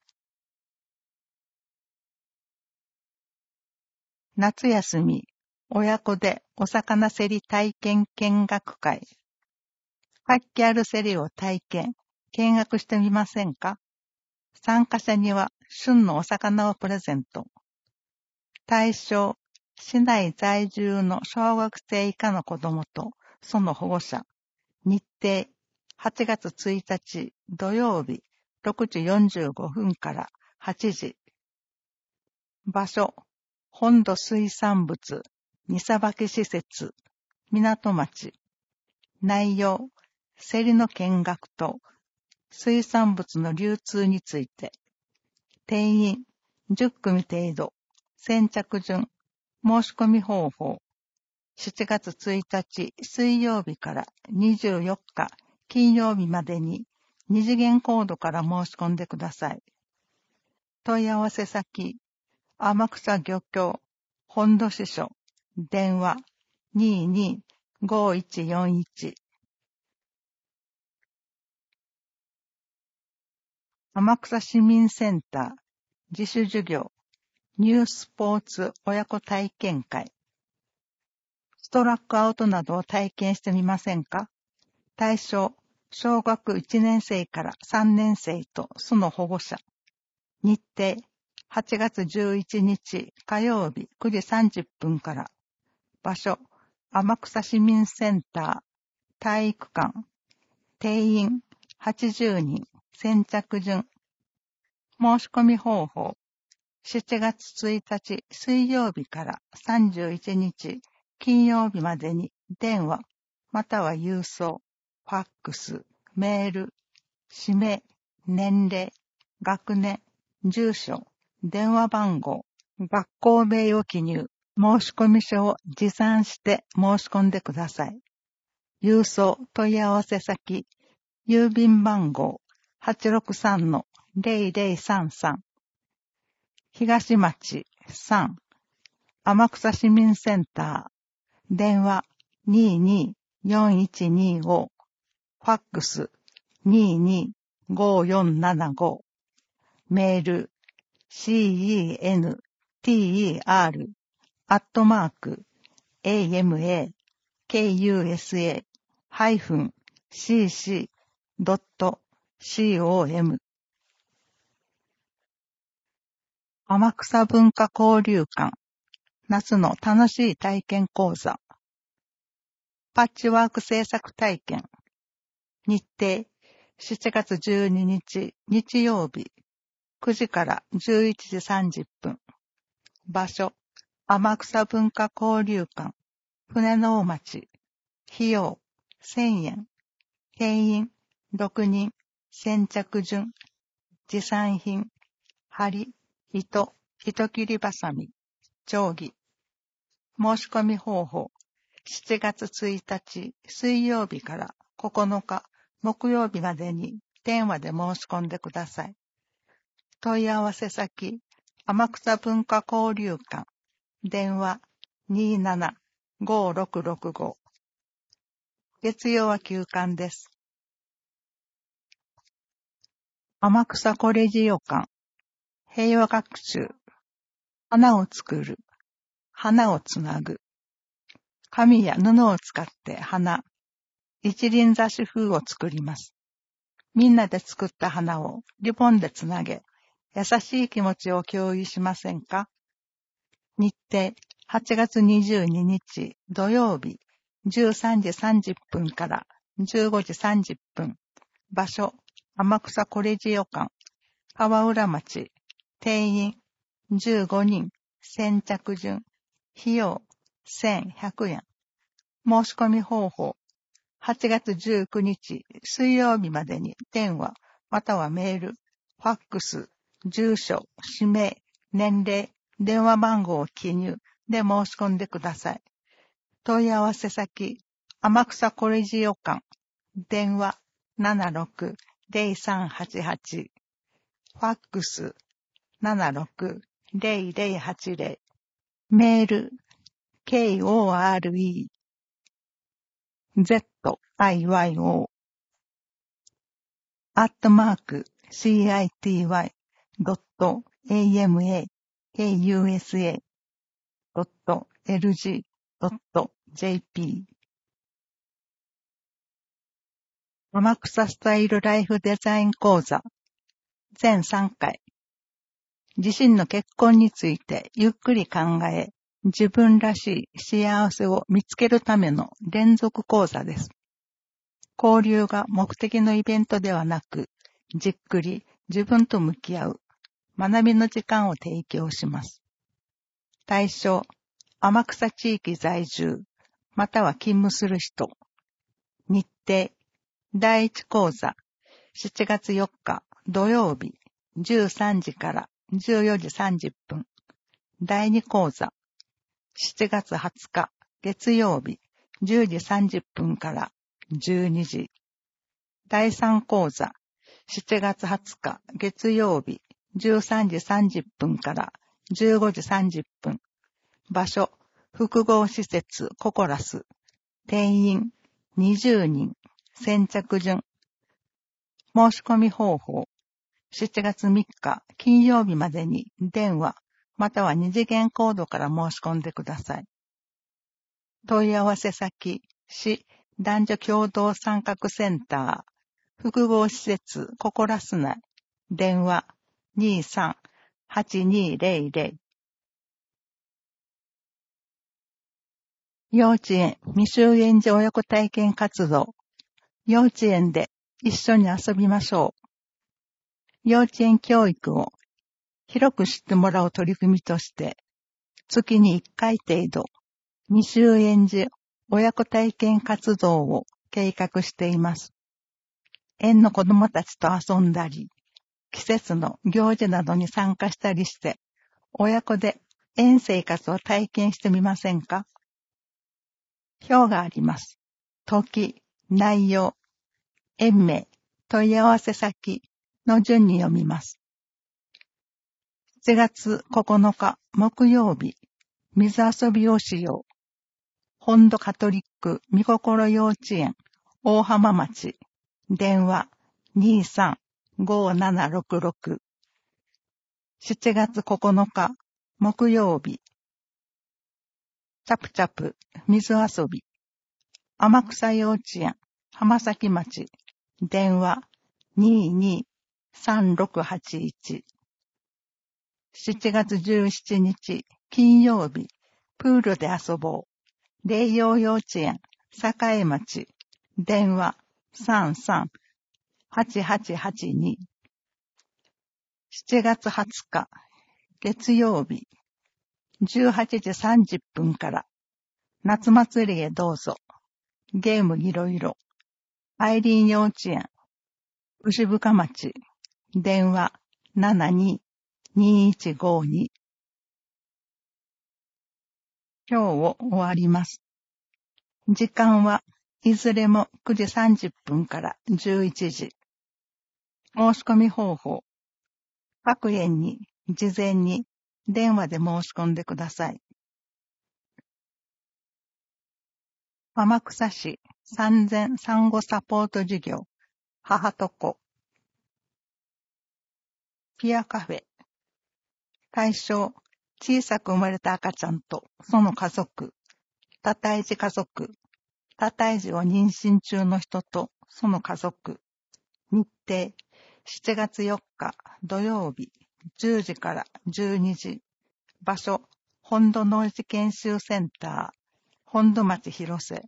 夏休み親子でお魚競り体験見学会。活気ある競りを体験見学してみませんか。参加者には旬のお魚をプレゼント。対象市内在住の小学生以下の子供とその保護者。日程8月1日土曜日6時45分から8時。場所本土水産物、荷さばき施設、港町。内容、競りの見学と水産物の流通について。定員、10組程度。先着順、申し込み方法。7月1日水曜日から24日金曜日までに二次元コードから申し込んでください。問い合わせ先、天草漁協、本土支所、電話225141。天草市民センター、自主授業、ニュースポーツ親子体験会。ストラックアウトなどを体験してみませんか？対象、小学1年生から3年生とその保護者。日程、8月11日火曜日9時30分から。場所、天草市民センター、体育館。定員、80人、先着順。申し込み方法、7月1日水曜日から31日金曜日までに電話、または郵送、ファックス、メール、氏名、年齢、学年、住所、電話番号、学校名を記入、申込書を持参して申し込んでください。郵送問い合わせ先、郵便番号 863-0033 東町3天草市民センター電話224125ファックス225475メール center@amakusa-cc.com 天草文化交流館夏の楽しい体験講座パッチワーク制作体験日程7月12日日曜日9時から11時30分場所天草文化交流館船の大町費用1000円定員6人先着順持参品針糸切りばさみ定規申し込み方法7月1日水曜日から9日木曜日までに電話で申し込んでください。問い合わせ先天草文化交流館電話275665月曜は休館です。天草コレジオ館平和学習花を作る花をつなぐ紙や布を使って花一輪挿し風を作ります。みんなで作った花をリボンでつなげ優しい気持ちを共有しませんか？日程8月22日土曜日13時30分から15時30分場所天草コレジオ館川浦町定員15人先着順費用1100円申し込み方法8月19日水曜日までに電話またはメールファックス住所氏名年齢電話番号を記入で申し込んでください。問い合わせ先天草コレジオ館電話760388ファックス760080メール KORE city.city.city.kusa.lg.jp 天草スタイルライフデザイン講座全3回自身の結婚についてゆっくり考え自分らしい幸せを見つけるための連続講座です。交流が目的のイベントではなく、じっくり自分と向き合う学びの時間を提供します。 対象、天草地域在住、または勤務する人。日程、第1講座、7月4日土曜日、13時から14時30分。第2講座、7月20日月曜日、10時30分から12時。第3講座、7月20日月曜日、13時30分から15時30分。場所、複合施設ココラス。定員20人。先着順。申し込み方法。7月3日金曜日までに電話または二次元コードから申し込んでください。問い合わせ先、市男女共同参画センター、複合施設ココラス内、電話 23-8200。幼稚園未就園児親子体験活動。幼稚園で一緒に遊びましょう。幼稚園教育を広く知ってもらう取り組みとして、月に1回程度、未就園児親子体験活動を計画しています。園の子供たちと遊んだり、季節の行事などに参加したりして、親子で園生活を体験してみませんか？表があります。時、内容、園名、問い合わせ先の順に読みます。7月9日木曜日、水遊びをしよう。本土カトリック御心幼稚園、大浜町、電話 23-5766。7月9日木曜日、チャプチャプ水遊び、天草幼稚園、浜崎町、電話 22-3681。7月17日金曜日、プールで遊ぼう。霊陽幼稚園、栄町、電話 33-8882。7月20日、月曜日、18時30分から、夏祭りへどうぞ。ゲームいろいろ。アイリーン幼稚園、牛深町、電話 72-2152。今日を終わります。時間はいずれも9時30分から11時。申し込み方法。各園に事前に電話で申し込んでください。天草市産前産後サポート事業、母と子。ピアカフェ。対象、小さく生まれた赤ちゃんとその家族。多胎児家族。多胎児を妊娠中の人とその家族。日程、7月4日土曜日、10時から12時。場所、本土農事研修センター、本土町広瀬。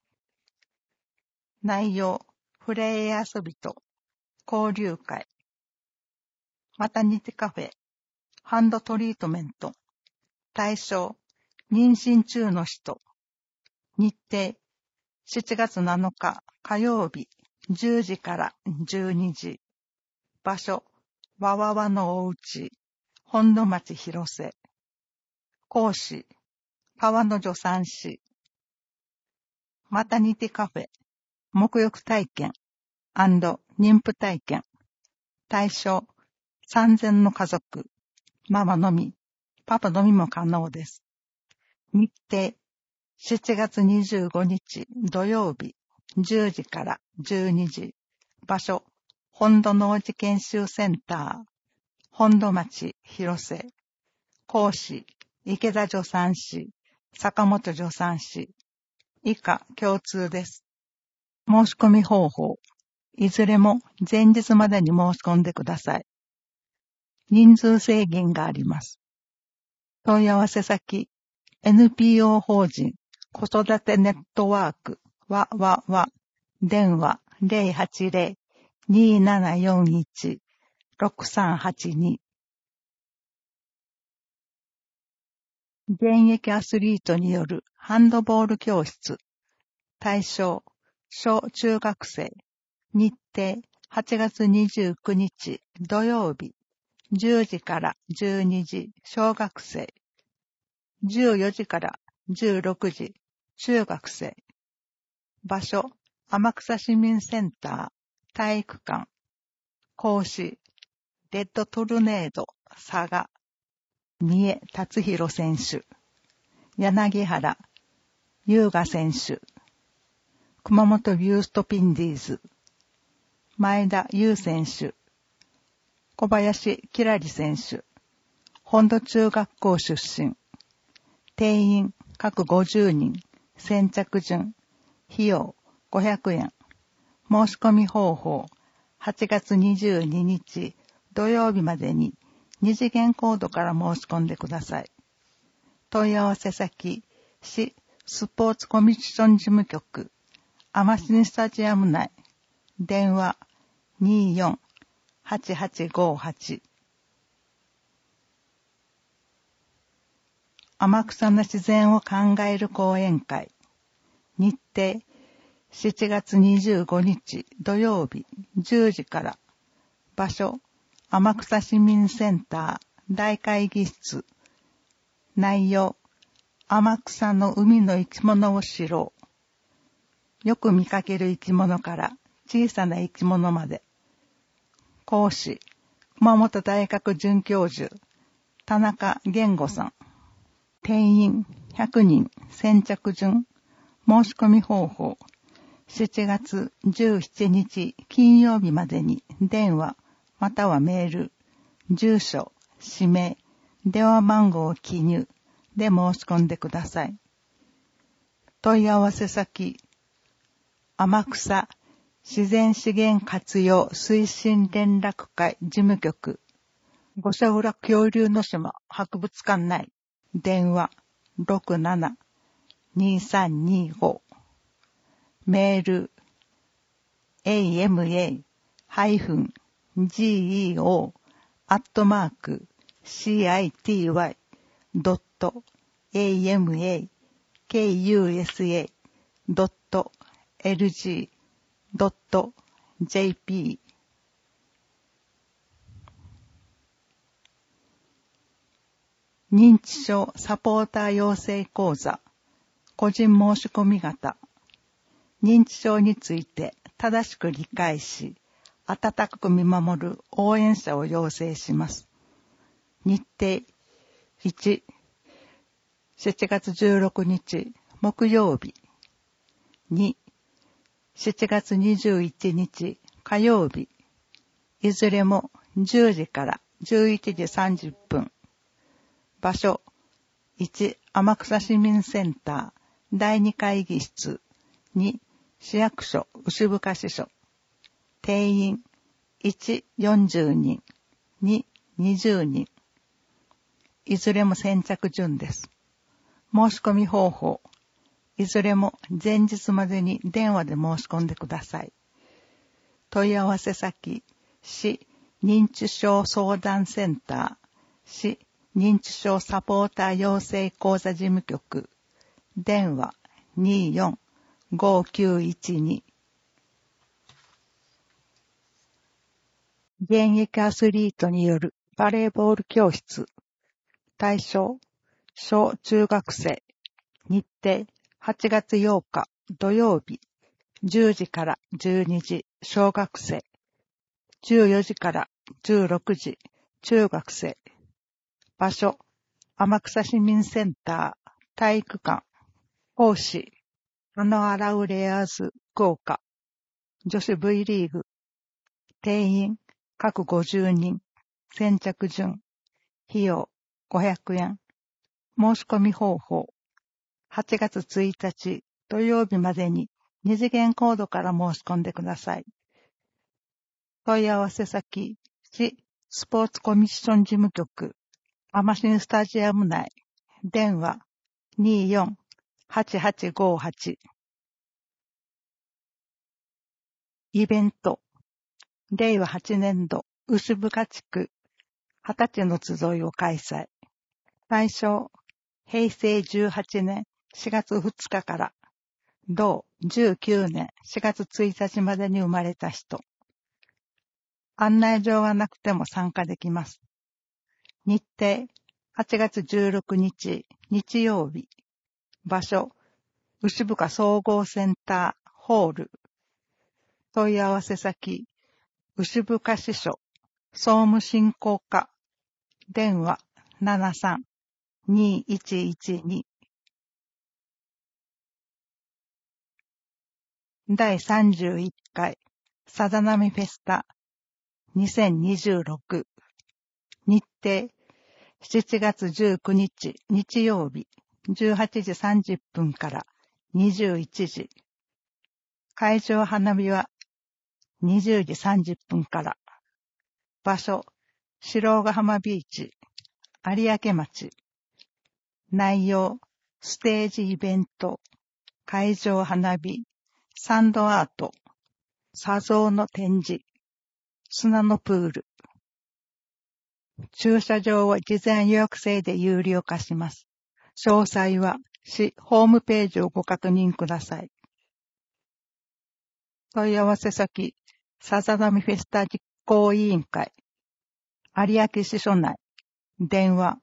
内容、フレー遊びと交流会。マタニティカフェ、ハンドトリートメント。対象、妊娠中の人。日程、7月7日火曜日、10時から12時。場所、わわわのおうち、本土町広瀬。講師、川野助産師。マタニティカフェ、沐浴体験&妊婦体験。対象、産前の家族、ママのみ、パパのみも可能です。日程、7月25日土曜日、10時から12時。場所、本土農事研修センター、本土町広瀬。講師、池田助産師、坂本助産師。以下共通です。申し込み方法。いずれも前日までに申し込んでください。人数制限があります。問い合わせ先、NPO 法人子育てネットワークわ、電話 080-2741-6382 現役アスリートによるハンドボール教室。対象、小中学生。日程、8月29日土曜日。10時から12時、小学生。14時から16時、中学生。場所、天草市民センター、体育館。講師、レッドトルネード、佐賀。三重達弘選手。柳原、優雅選手。熊本ビューストピンディーズ。前田優選手。小林きらり選手。本土中学校出身。定員各50人。先着順。費用500円。申し込み方法。8月22日土曜日までに二次元コードから申し込んでください。問い合わせ先、市スポーツコミッション事務局、アシンスタジアム内、電話24-8858。天草の自然を考える講演会。日程、7月25日土曜日10時から。場所、天草市民センター大会議室。内容、天草の海の生き物を知ろう。よく見かける生き物から小さな生き物まで。講師、熊本大学准教授、田中源吾さん。定員100人、先着順。申し込み方法。7月17日金曜日までに電話またはメール、住所、氏名、電話番号を記入で申し込んでください。問い合わせ先、天草自然資源活用推進連絡会事務局、五所浦恐竜の島博物館内、電話67-2325、メール ama-city.kusa.lg.jp。 認知症サポーター養成講座、個人申し込み型。認知症について正しく理解し、温かく見守る応援者を養成します。日程1、7月16日木曜日。2、7月21日火曜日。いずれも10時から11時30分。場所1、天草市民センター第2会議室。2、市役所牛深支所。定員1、40人。2、20人。いずれも先着順です。申し込み方法。いずれも前日までに電話で申し込んでください。問い合わせ先、市認知症相談センター、市認知症サポーター養成講座事務局、電話24-5912。現役アスリートによるバレーボール教室。対象、小中学生。日程、8月8日土曜日。10時から12時、小学生。14時から16時、中学生。場所、天草市民センター、体育館。講師、アラウレアーズ福岡。女子 V リーグ。定員、各50人。先着順。費用、500円。申し込み方法。8月1日土曜日までに二次元コードから申し込んでください。問い合わせ先、市スポーツコミッション事務局、アシンスタジアム内、電話24-8858。イベント、令和8年度牛深地区20歳の集いを開催。対象、 平成18年4月2日から同19年4月1日までに生まれた人。案内状がなくても参加できます。日程8月16日日曜日。場所牛深総合センターホール。問い合わせ先牛深支所総務振興課電話73-2112第31回さざなみフェスタ2026日程7月19日日曜日18時30分から21時会場花火は20時30分から場所白ヶ浜ビーチ有明町内容ステージイベント会場花火サンドアート砂像の展示砂のプール駐車場を事前予約制で有料化します。詳細は市ホームページをご確認ください。問い合わせ先さざなみフェスタ実行委員会有明支所内電話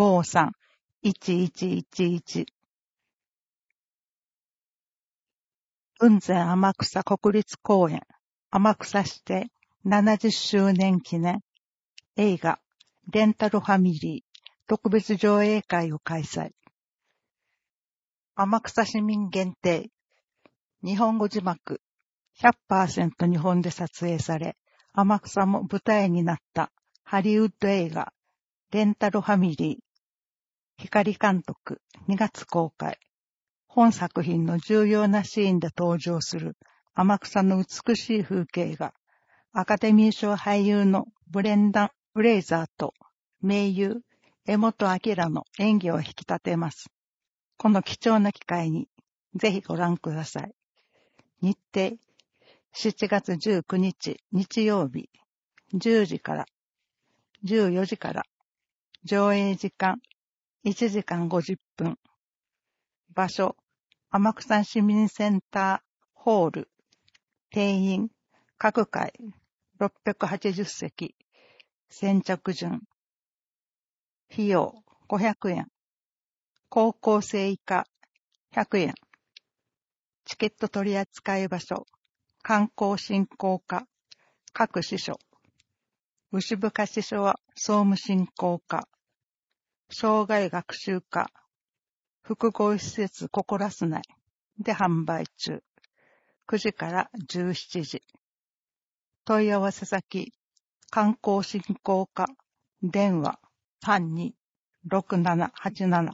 53-1111雲仙天草国立公園天草市で70周年記念映画レンタルファミリー特別上映会を開催。天草市民限定日本語字幕 100% 日本で撮影され天草も舞台になったハリウッド映画レンタルファミリー光監督2月公開。本作品の重要なシーンで登場する天草の美しい風景がアカデミー賞俳優のブレンダン・フレイザーと名優江本明の演技を引き立てます。この貴重な機会にぜひご覧ください。日程7月19日日曜日10時から14時から上映時間1時間50分場所天草市民センターホール定員各回680席先着順費用500円高校生以下100円チケット取扱場所観光振興課各支所牛深支所は総務振興課障害学習課複合施設ココラス内で販売中9時から17時問い合わせ先観光振興課電話326787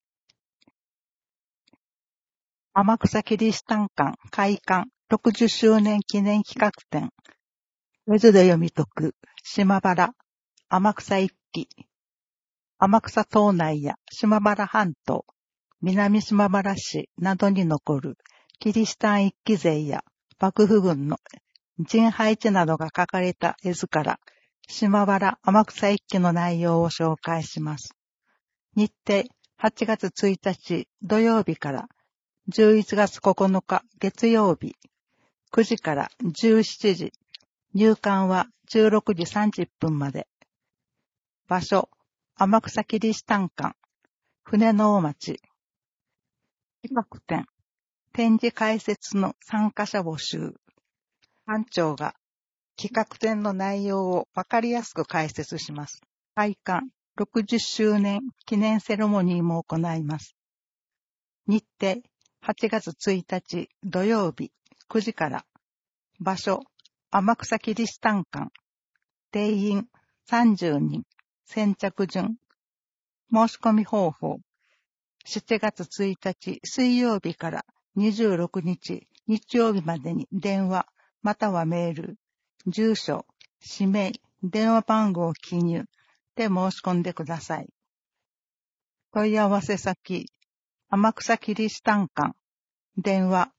天草キリシタン館開館60周年記念企画展ウェズで読み解く島原天草一揆天草島内や島原半島南島原市などに残るキリシタン一揆勢や幕府軍の人配置などが書かれた絵図から島原天草一揆の内容を紹介します。日程8月1日土曜日から11月9日月曜日9時から17時入館は16時30分まで場所天草キリシタン館船の大町企画展展示解説の参加者募集館長が企画展の内容をわかりやすく解説します。開館60周年記念セレモニーも行います。日程8月1日土曜日9時から場所天草キリシタン館定員30人先着順申し込み方法7月1日水曜日から26日日曜日までに電話またはメール住所氏名電話番号を記入で申し込んでください。問い合わせ先天草キリシタン館電話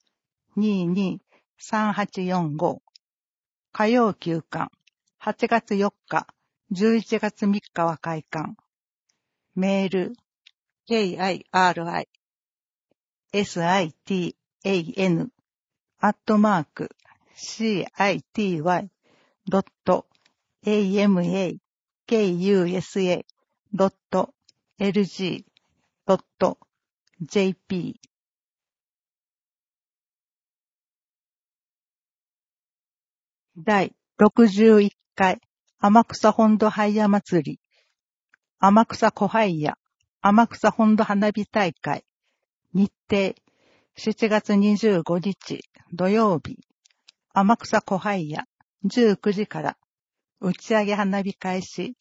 223845火曜休館8月4日11月3日は開館メール city-ama.city-city.amakusa.lg.jp 第61回天草本土ハイヤ祭り天草小ハイヤ天草本土花火大会日程7月25日土曜日天草小ハイヤ19時から打ち上げ花火開始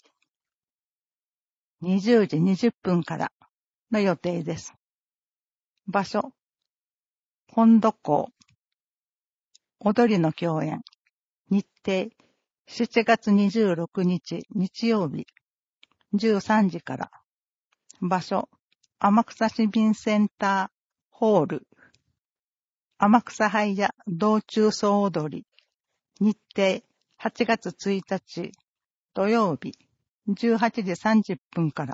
20時20分からの予定です。場所本土港踊りの共演日程7月26日日曜日13時から場所天草市民センターホール天草ハイヤ道中総踊り日程8月1日土曜日18時30分から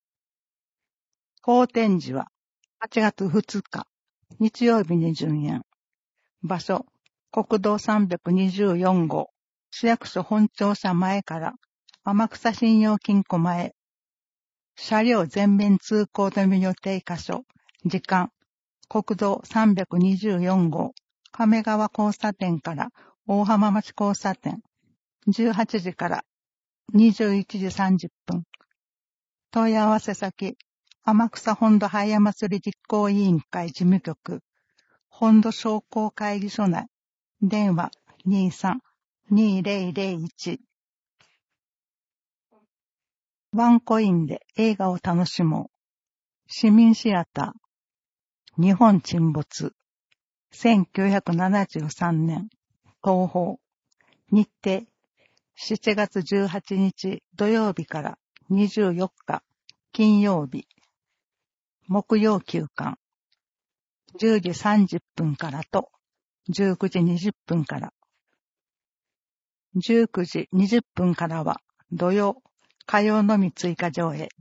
後展示は8月2日日曜日に順延場所国道324号市役所本庁舎前から天草信用金庫前車両全面通行止め予定箇所時間国道324号亀川交差点から大浜町交差点18時から21時30分問い合わせ先天草本土ハイヤ祭り実行委員会事務局本土商工会議所内電話 23-2001 ワンコインで映画を楽しもう市民シアター日本沈没1973年東宝日程7月18日土曜日から24日金曜日木曜休館10時30分からと19時20分から19時20分からは土曜火曜のみ追加上映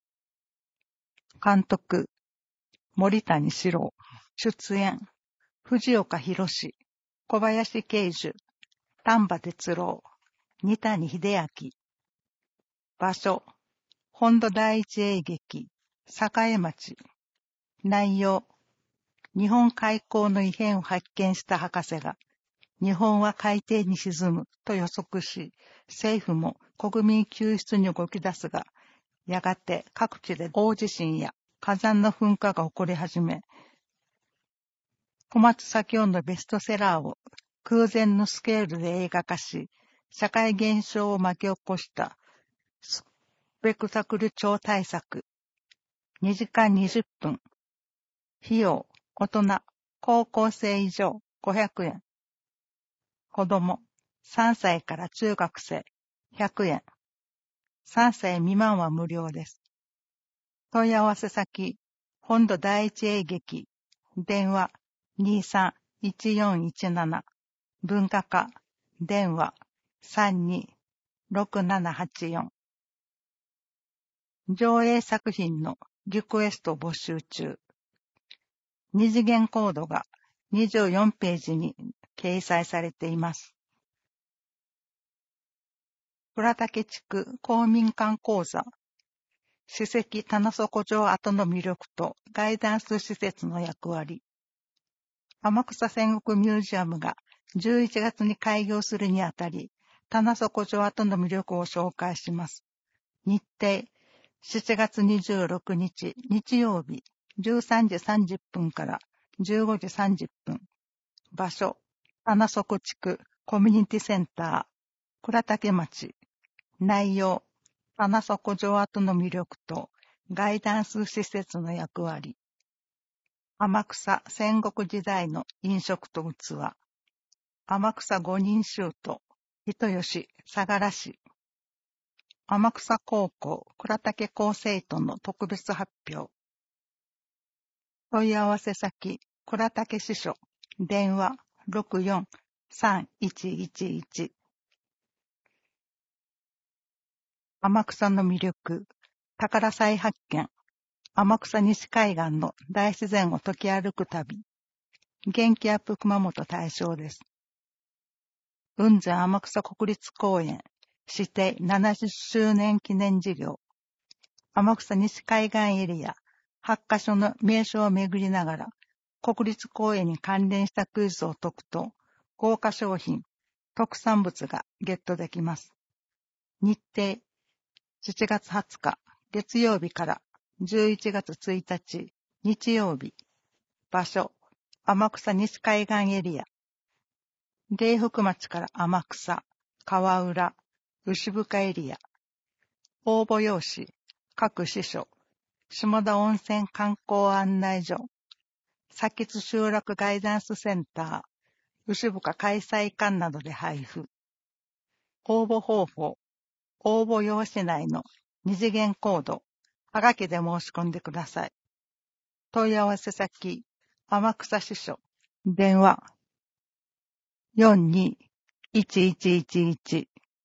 監督森谷史郎出演藤岡弘小林慶樹丹波哲郎二谷秀明場所本土第一映劇栄町内容日本海溝の異変を発見した博士が日本は海底に沈むと予測し政府も国民救出に動き出すがやがて各地で大地震や火山の噴火が起こり始め小松左京のベストセラーを空前のスケールで映画化し社会現象を巻き起こしたスペクタクル超大作2時間20分費用大人高校生以上500円子供3歳から中学生100円3歳未満は無料です問い合わせ先本土第一映劇電話231417文化課電話326784上映作品のリクエスト募集中二次元コードが24ページに掲載されています。倉岳地区公民館講座史跡棚底城跡の魅力とガイダンス施設の役割天草戦国ミュージアムが11月に開業するにあたり棚底城跡の魅力を紹介します。日程7月26日日曜日13時30分から15時30分場所棚底地区コミュニティセンター倉岳町内容棚底城跡の魅力とガイダンス施設の役割天草戦国時代の飲食と器天草五人衆と人吉相良市天草高校倉岳校生徒の特別発表問い合わせ先倉岳支所電話643111天草の魅力宝再発見天草西海岸の大自然を解き歩く旅、元気アップ熊本大賞です。雲仙天草国立公園指定70周年記念事業、天草西海岸エリア8カ所の名所を巡りながら、国立公園に関連したクイズを解くと、豪華商品、特産物がゲットできます。日程、7月20日、月曜日から11月1日、日曜日。場所、天草西海岸エリア。芸福町から天草、川浦、牛深エリア。応募用紙、各支所、下田温泉観光案内所、佐吉集落ガイダンスセンター、牛深開催館などで配布。応募方法、応募用紙内の二次元コード、はがきで申し込んでください。問い合わせ先、天草支所、電話、42-1111。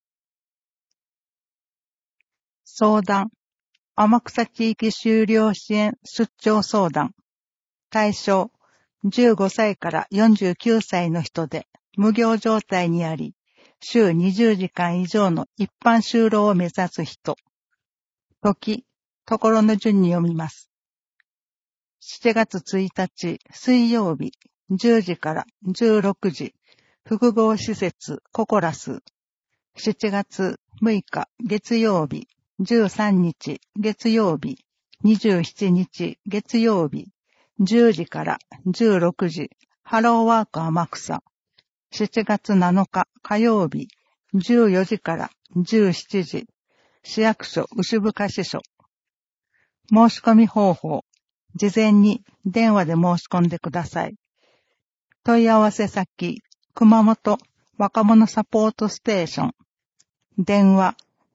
相談、天草地域就労支援出張相談。対象、15歳から49歳の人で無業状態にあり、週20時間以上の一般就労を目指す人。時、ところの順に読みます。7月1日水曜日10時から16時、複合施設ココラス。7月6日月曜日13日月曜日27日月曜日10時から16時、ハローワーク天草。7月7日火曜日14時から17時、市役所牛深支所。申し込み方法、事前に電話で申し込んでください。問い合わせ先、熊本若者サポートステーション。電話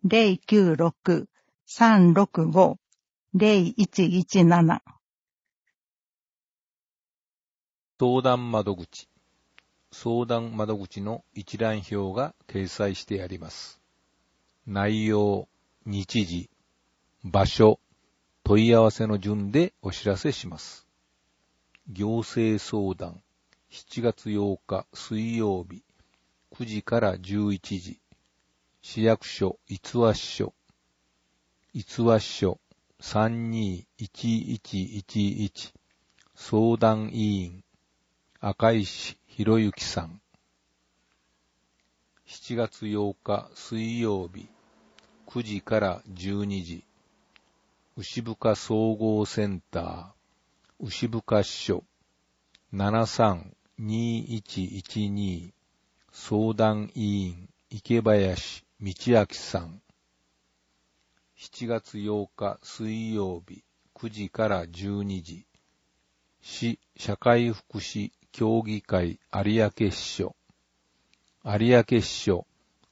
096-365-0117。 相談窓口。相談窓口の一覧表が掲載してあります。内容、日時、場所、問い合わせの順でお知らせします。行政相談、7月8日水曜日、9時から11時。市役所逸話所、逸話所321111。相談委員、赤石博之さん。7月8日水曜日、9時から12時。牛深総合センター、牛深支所、732112。相談委員、池林道明さん。7月8日水曜日、9時から12時。市社会福祉協議会有明支所、有明支所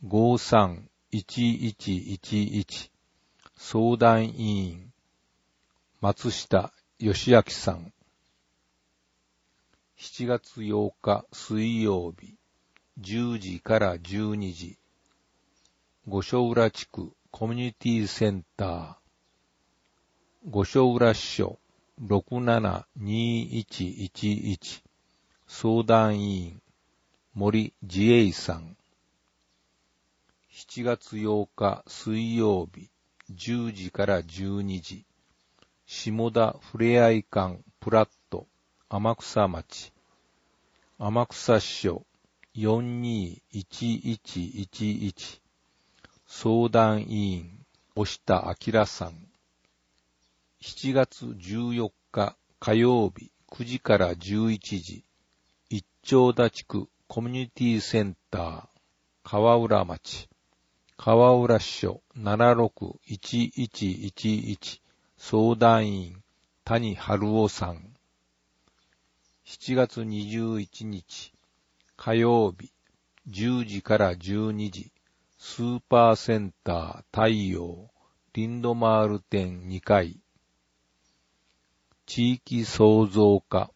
531111。相談委員、松下義明さん。7月8日水曜日、10時から12時。五所浦地区コミュニティセンター、五所浦支所672111。相談委員、森自衛さん。7月8日水曜日、10時から12時。下田ふれあい館プラット、天草町。天草支所421111。相談委員、押田明さん。7月14日火曜日9時から11時。一丁田地区コミュニティセンター、川浦町。川浦支所761111。相談員、谷春夫さん。7月21日火曜日10時から12時。スーパーセンター太陽リンドマール店2階。地域創造課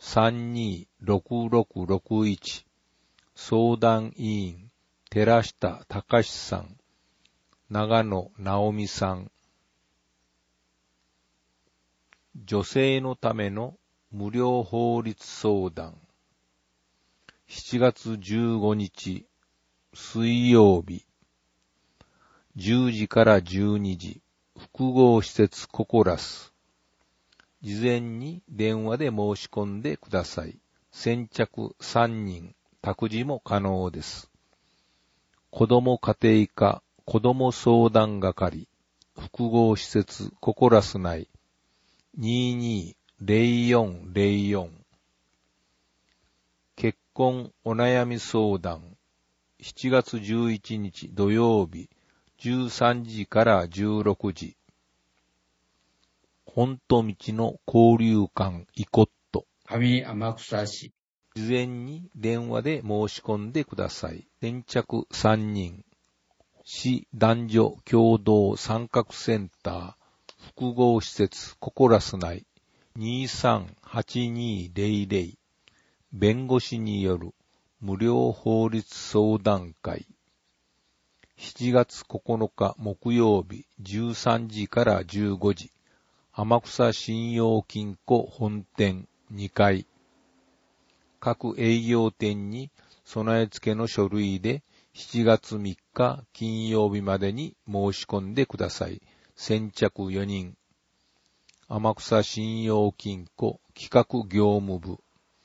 326661。相談委員、寺下隆さん。長野直美さん。 女性のための無料法律相談。7月15日水曜日、10時から12時、複合施設ココラス。事前に電話で申し込んでください。先着3人、託児も可能です。子ども家庭科子ども相談係、複合施設ココラス内、220404。結婚お悩み相談。7月11日土曜日、13時から16時。本当道の交流館イコット。 上天草市。 事前に電話で申し込んでください。先着3人。市男女共同参画センター複合施設ココラス内 238200 弁護士による無料法律相談会。7月9日木曜日13時から15時。天草信用金庫本店2階。各営業店に備え付けの書類で7月3日金曜日までに申し込んでください。先着4人。天草信用金庫企画業務部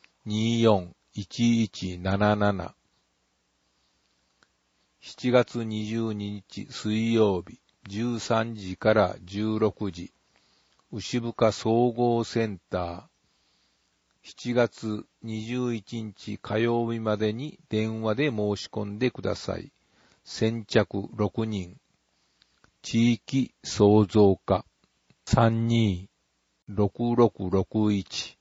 241177。7月22日水曜日13時から16時。牛深総合センター。7月21日火曜日までに電話で申し込んでください。先着6人。地域創造課 326661。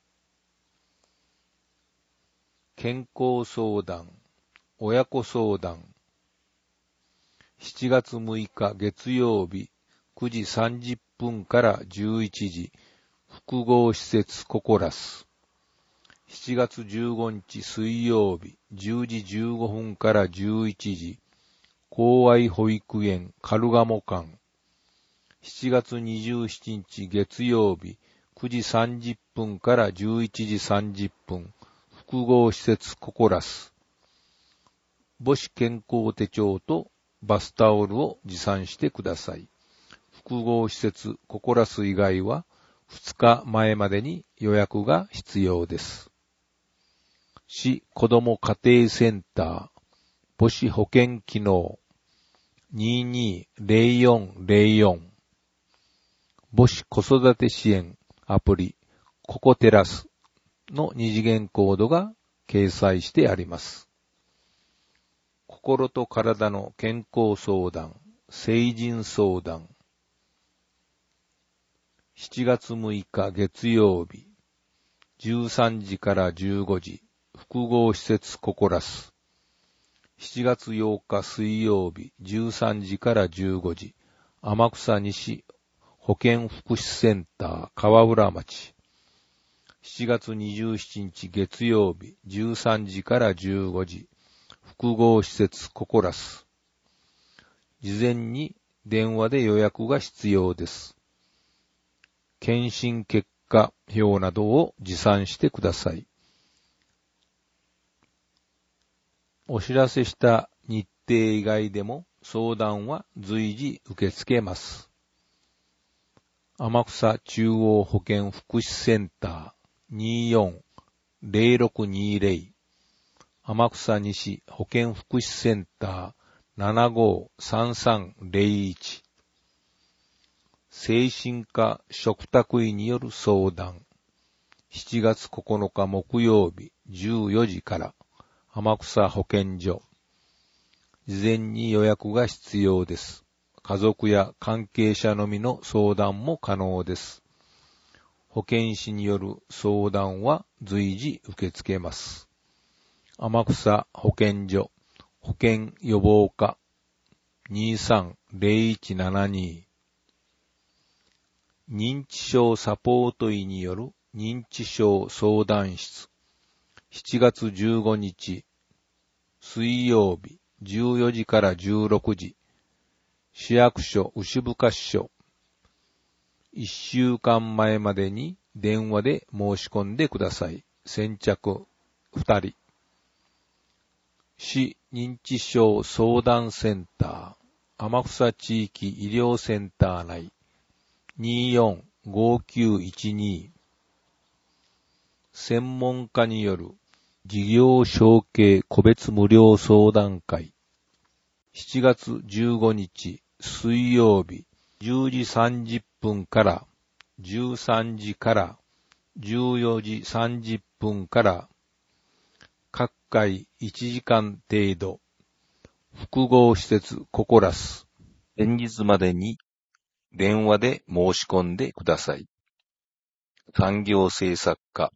健康相談、親子相談。7月6日月曜日9時30分から11時。複合施設ココラス。7月15日水曜日10時15分から11時。公愛保育園カルガモ館。7月27日月曜日9時30分から11時30分。複合施設ココラス。母子健康手帳とバスタオルを持参してください。複合施設ココラス以外は2日前までに予約が必要です。市子ども家庭センター母子保健機能 220404。母子子育て支援アプリココテラスの二次元コードが掲載してあります。心と体の健康相談、成人相談。7月6日月曜日、13時から15時、複合施設ココラス。7月8日水曜日、13時から15時、天草西保健福祉センター川浦町。7月27日月曜日、13時から15時、複合施設ココラス。事前に電話で予約が必要です。検診結果表などを持参してください。お知らせした日程以外でも相談は随時受け付けます。天草中央保健福祉センター 240620。天草西保健福祉センター 753301。精神科嘱託医による相談。7月9日木曜日14時から天草保健所。事前に予約が必要です。家族や関係者のみの相談も可能です。保健師による相談は随時受け付けます。天草保健所保健予防課 230172。認知症サポート医による認知症相談室。7月15日水曜日14時から16時。市役所牛深支所 1週間前までに電話で申し込んでください。先着2人。市認知症相談センター、天草地域医療センター内、245912。専門家による事業承継個別無料相談会。7月15日水曜日10時30分から13時から14時30分から各回1時間程度、複合施設ココラス。前日までに電話で申し込んでください。産業政策課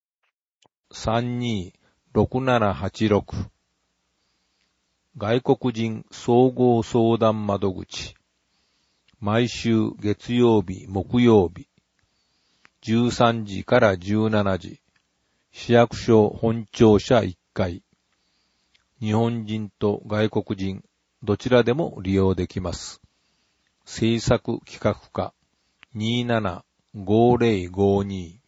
326786 外国人総合相談窓口。毎週月曜日、木曜日、13時から17時、市役所本庁舎1階。日本人と外国人、どちらでも利用できます。制作企画課 275052